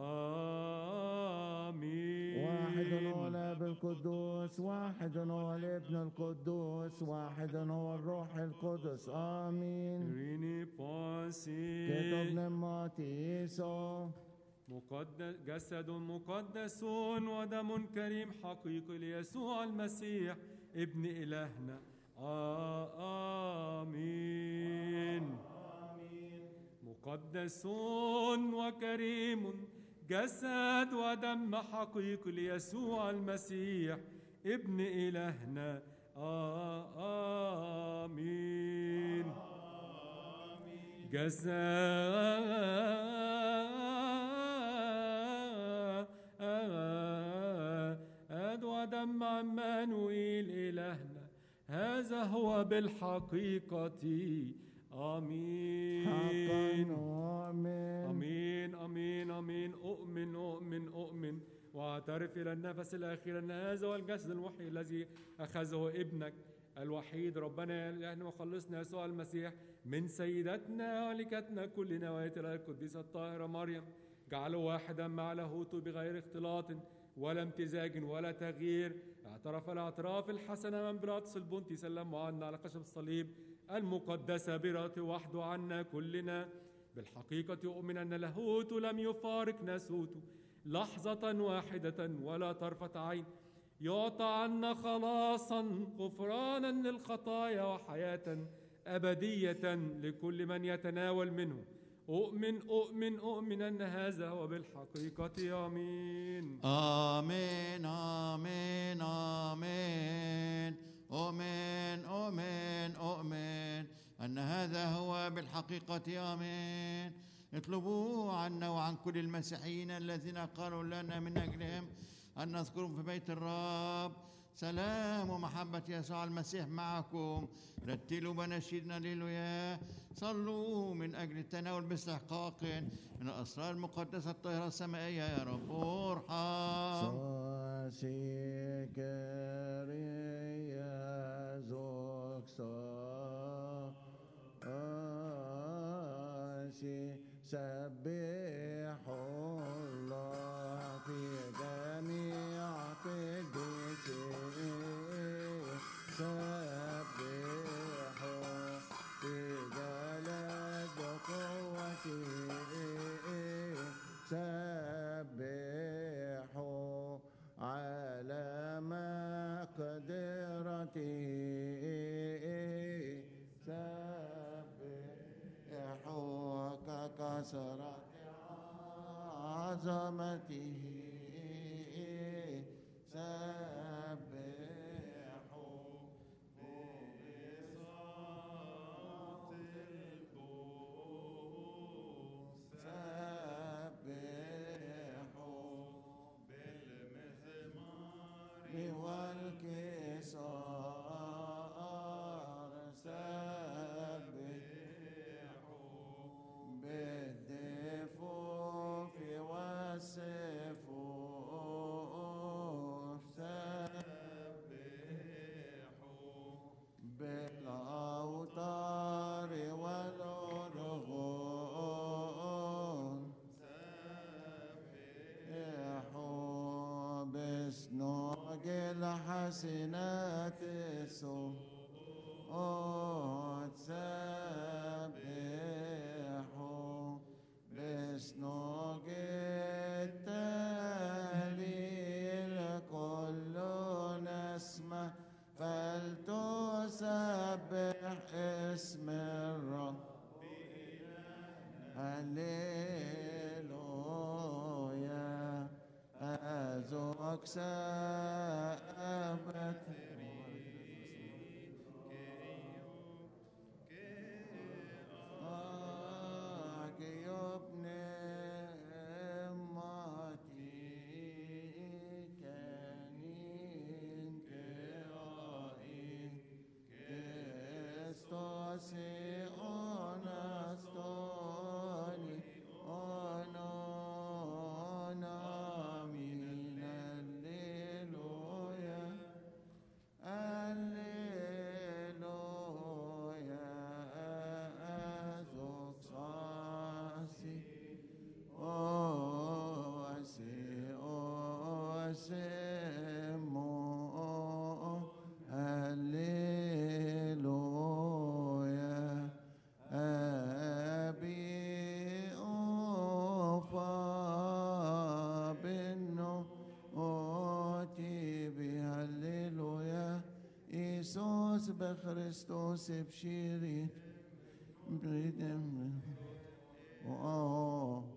آمين. واحد هو الاب القدوس، واحد هو الابن القدوس، واحد هو الروح القدس. آمين. ريني باسي. كتاب نعماتيسو. مقدس، جسد مقدس ودم كريم حقيقي ليسوع المسيح ابن إلهنا. آمين. مقدس وكريم، جسد ودم حقيقي ليسوع المسيح ابن إلهنا. آمين. جسد ودم عمانوئيل إلهنا، هذا هو بالحقيقة. آمين حقا نؤمن أمين أمين أمين أؤمن أؤمن أؤمن وأعترف إلى النفس الأخير أن هذا هو الجسد الوحيد الذي أخذه ابنك الوحيد ربنا إلهنا وخلصنا يسوع المسيح من سيدتنا ولكتنا كلنا ويتنا القديسة الطاهرة مريم جعله واحدا مع لاهوته بغير اختلاط ولا امتزاج ولا تغيير. اعترف الاعتراف الحسن من بيلاطس البنطي سلمه عنا على خشب الصليب المقدسة برأته وحده عنا كلنا. بالحقيقة يؤمن أن لاهوت لم يفارق ناسوته لحظة واحدة ولا طرفة عين، يعطى عنا خلاصا غفرانا للخطايا وحياة أبدية لكل من يتناول منه. أؤمن أؤمن أؤمن أن هذا هو بالحقيقة. آمين آمين آمين آمين أؤمن أؤمن أؤمن أن هذا هو بالحقيقة. آمين. اطلبوا عنا وعن كل المسيحيين الذين قالوا لنا من أجلهم أن نذكرهم في بيت الرب. سلام ومحبة يسوع المسيح معكم. رتلوا بناشيدنا ليلويا. صلوا من أجل التناول باستحقاق من الأسرار المقدسة الطاهرة السمائية. يا رب ارحم. سبحوا الله في جميع قدسه. سبحوا في جلال قوته. سبحوا على مقدرته. سبحوا ككثرة عظمته. سبحوا بصوت القوس. سبحوا بالمزمار والكسار. سبحوا بالدفوف والسفوف. سبحوا بالأوتار والأرغون. سبحوا بسنوج الحسنات الصوت. سبحوا بسنوج التهليل كل نسمة فلتسبح اسم الرب. هللويا. أزوك سابت بخريستوس بشيري بريدم. واو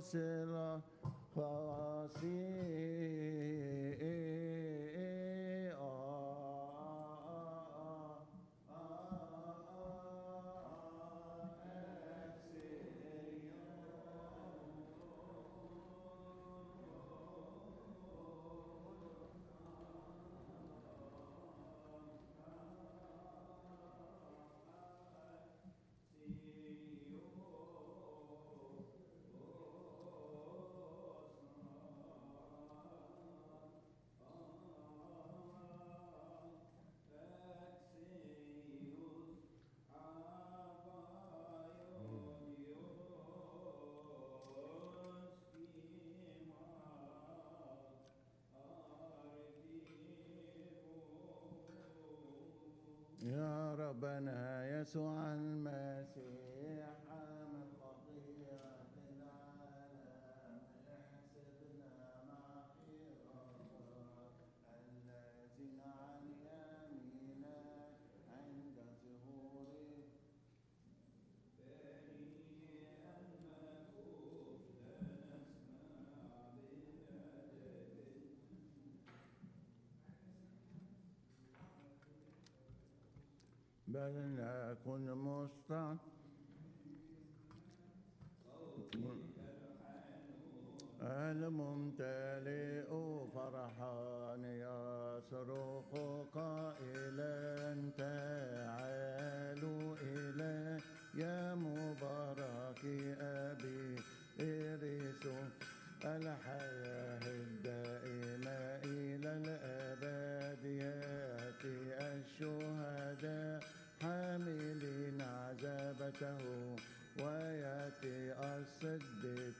سر يا ربنا يسوع المسيح حامل خطيئة العالم احسبنا مع خيرك الذين عن يمينك عند ظهور بل نكن مستعد الممتلئ فرحا يصرخ قائلا تعالوا إلي يا مبارك أبي ارثوا الحياة الدائمة إلى الأبد يأتي الشهداء حاملين عذابته ويأتي الصديق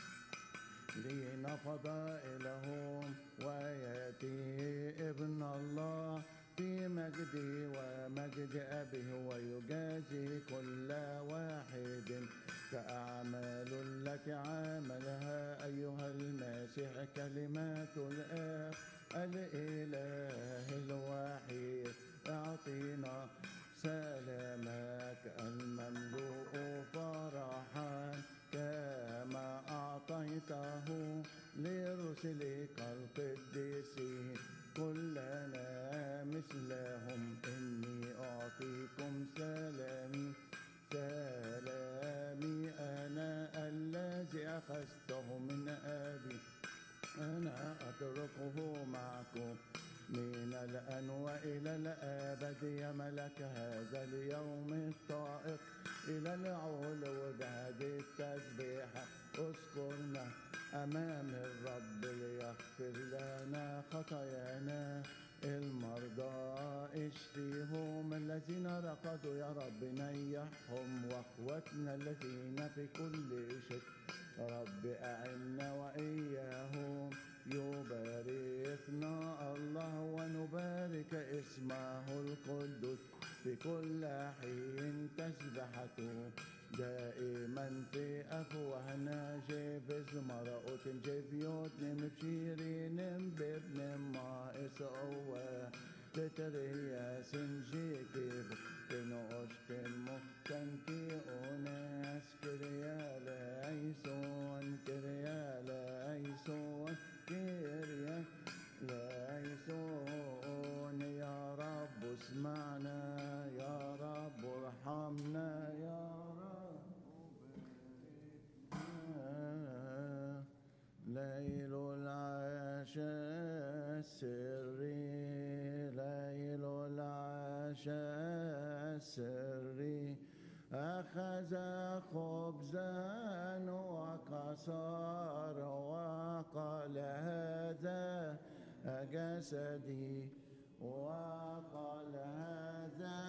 لين فضائلهم ويأتي ابن الله في مجده ومجد أبيه ويجازي كل واحد كأعمال التي عملها أيها المسيح كلمات الآب الإله الوحيد أعطينا سلامك المملوء فرحا كما أعطيته لرسلك القديسين كلنا مثلهم إني أعطيكم سلامي سلامي أنا الذي أخذته من أبي أنا أتركه معكم من الآن وإلى الأبد يا ملك هذا اليوم الطائق إلى العلو بهذه التسبيحة اذكرنا أمام الرب ليغفر لنا خطايانا المرضى اشفيهم الذين رقدوا يا رب نيحهم واخوتنا الذين في كل شك رب أعنا وإياهم يباركنا الله ونبارك اسمه القدوس في كل حين تسبحته دائما في أفواهنا جيفز مرأة جيفيوت نمشيرين بابن ما إسعوا تتريا سنجيكيب تنوشت المختنتي أوناس كريا لايسون كريا لايسون كريا لايسون يا رب اسمعنا يا رب ارحمنا يا رب باركنا ليل العشاء السري ليل العشاء السري أخذ خبزا وكسر وقال هذا جسدي وقال هذا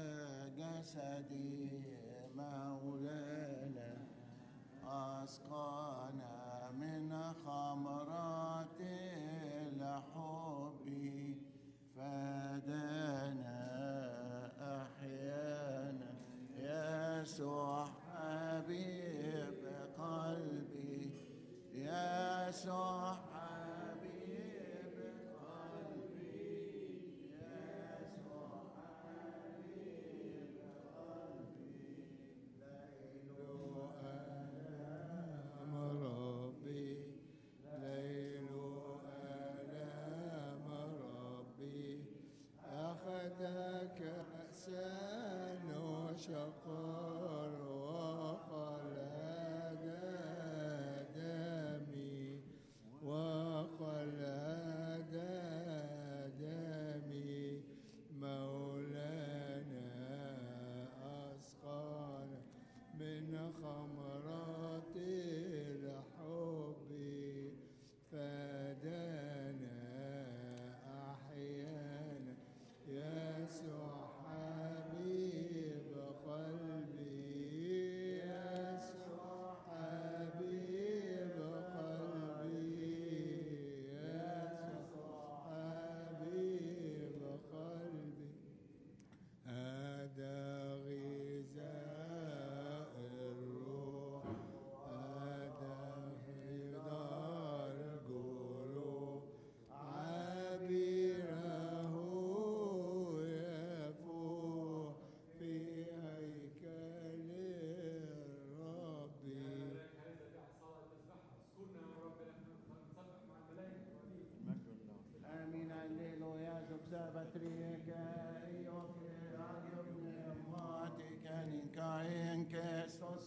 جسدي مولانا أسقانا من خمرات الحب فدانا أحيانا يسوع حبيب قلبي يسوع حبيب قلبي يسوع حبيب قلبي ليل أمر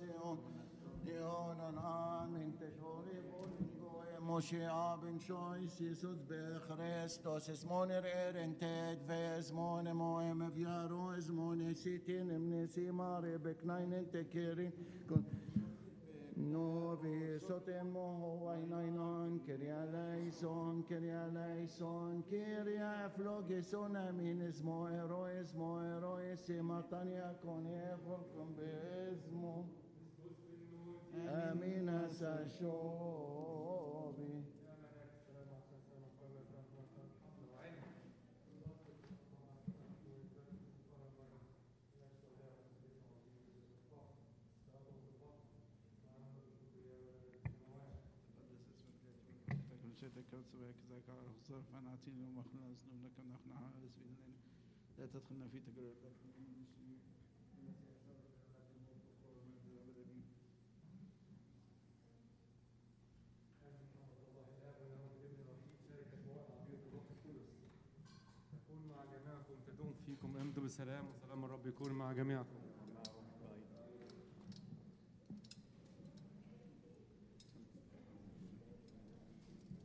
Sion, Dionan Amin, Teshori Bolingo, Moshe Abin Shois, Jesus Be Christos, Esmoner Erented, Vesmone Moem Viaro, Esmone Sitin, Emnesimare, Beknainen Tekirin, Novi Sotemo Hawaii Kyria Leison, Kyria Leison, Kyria Flogison, Aminismo, Eroismo, Eroisima, Tania Conefo, Combesmo, Amina Sashobi. لا تدخلنا في تجربة تكون مع جميعكم، تدوم فيكم امضوا بسلام، وسلام الرب يكون مع جميعكم.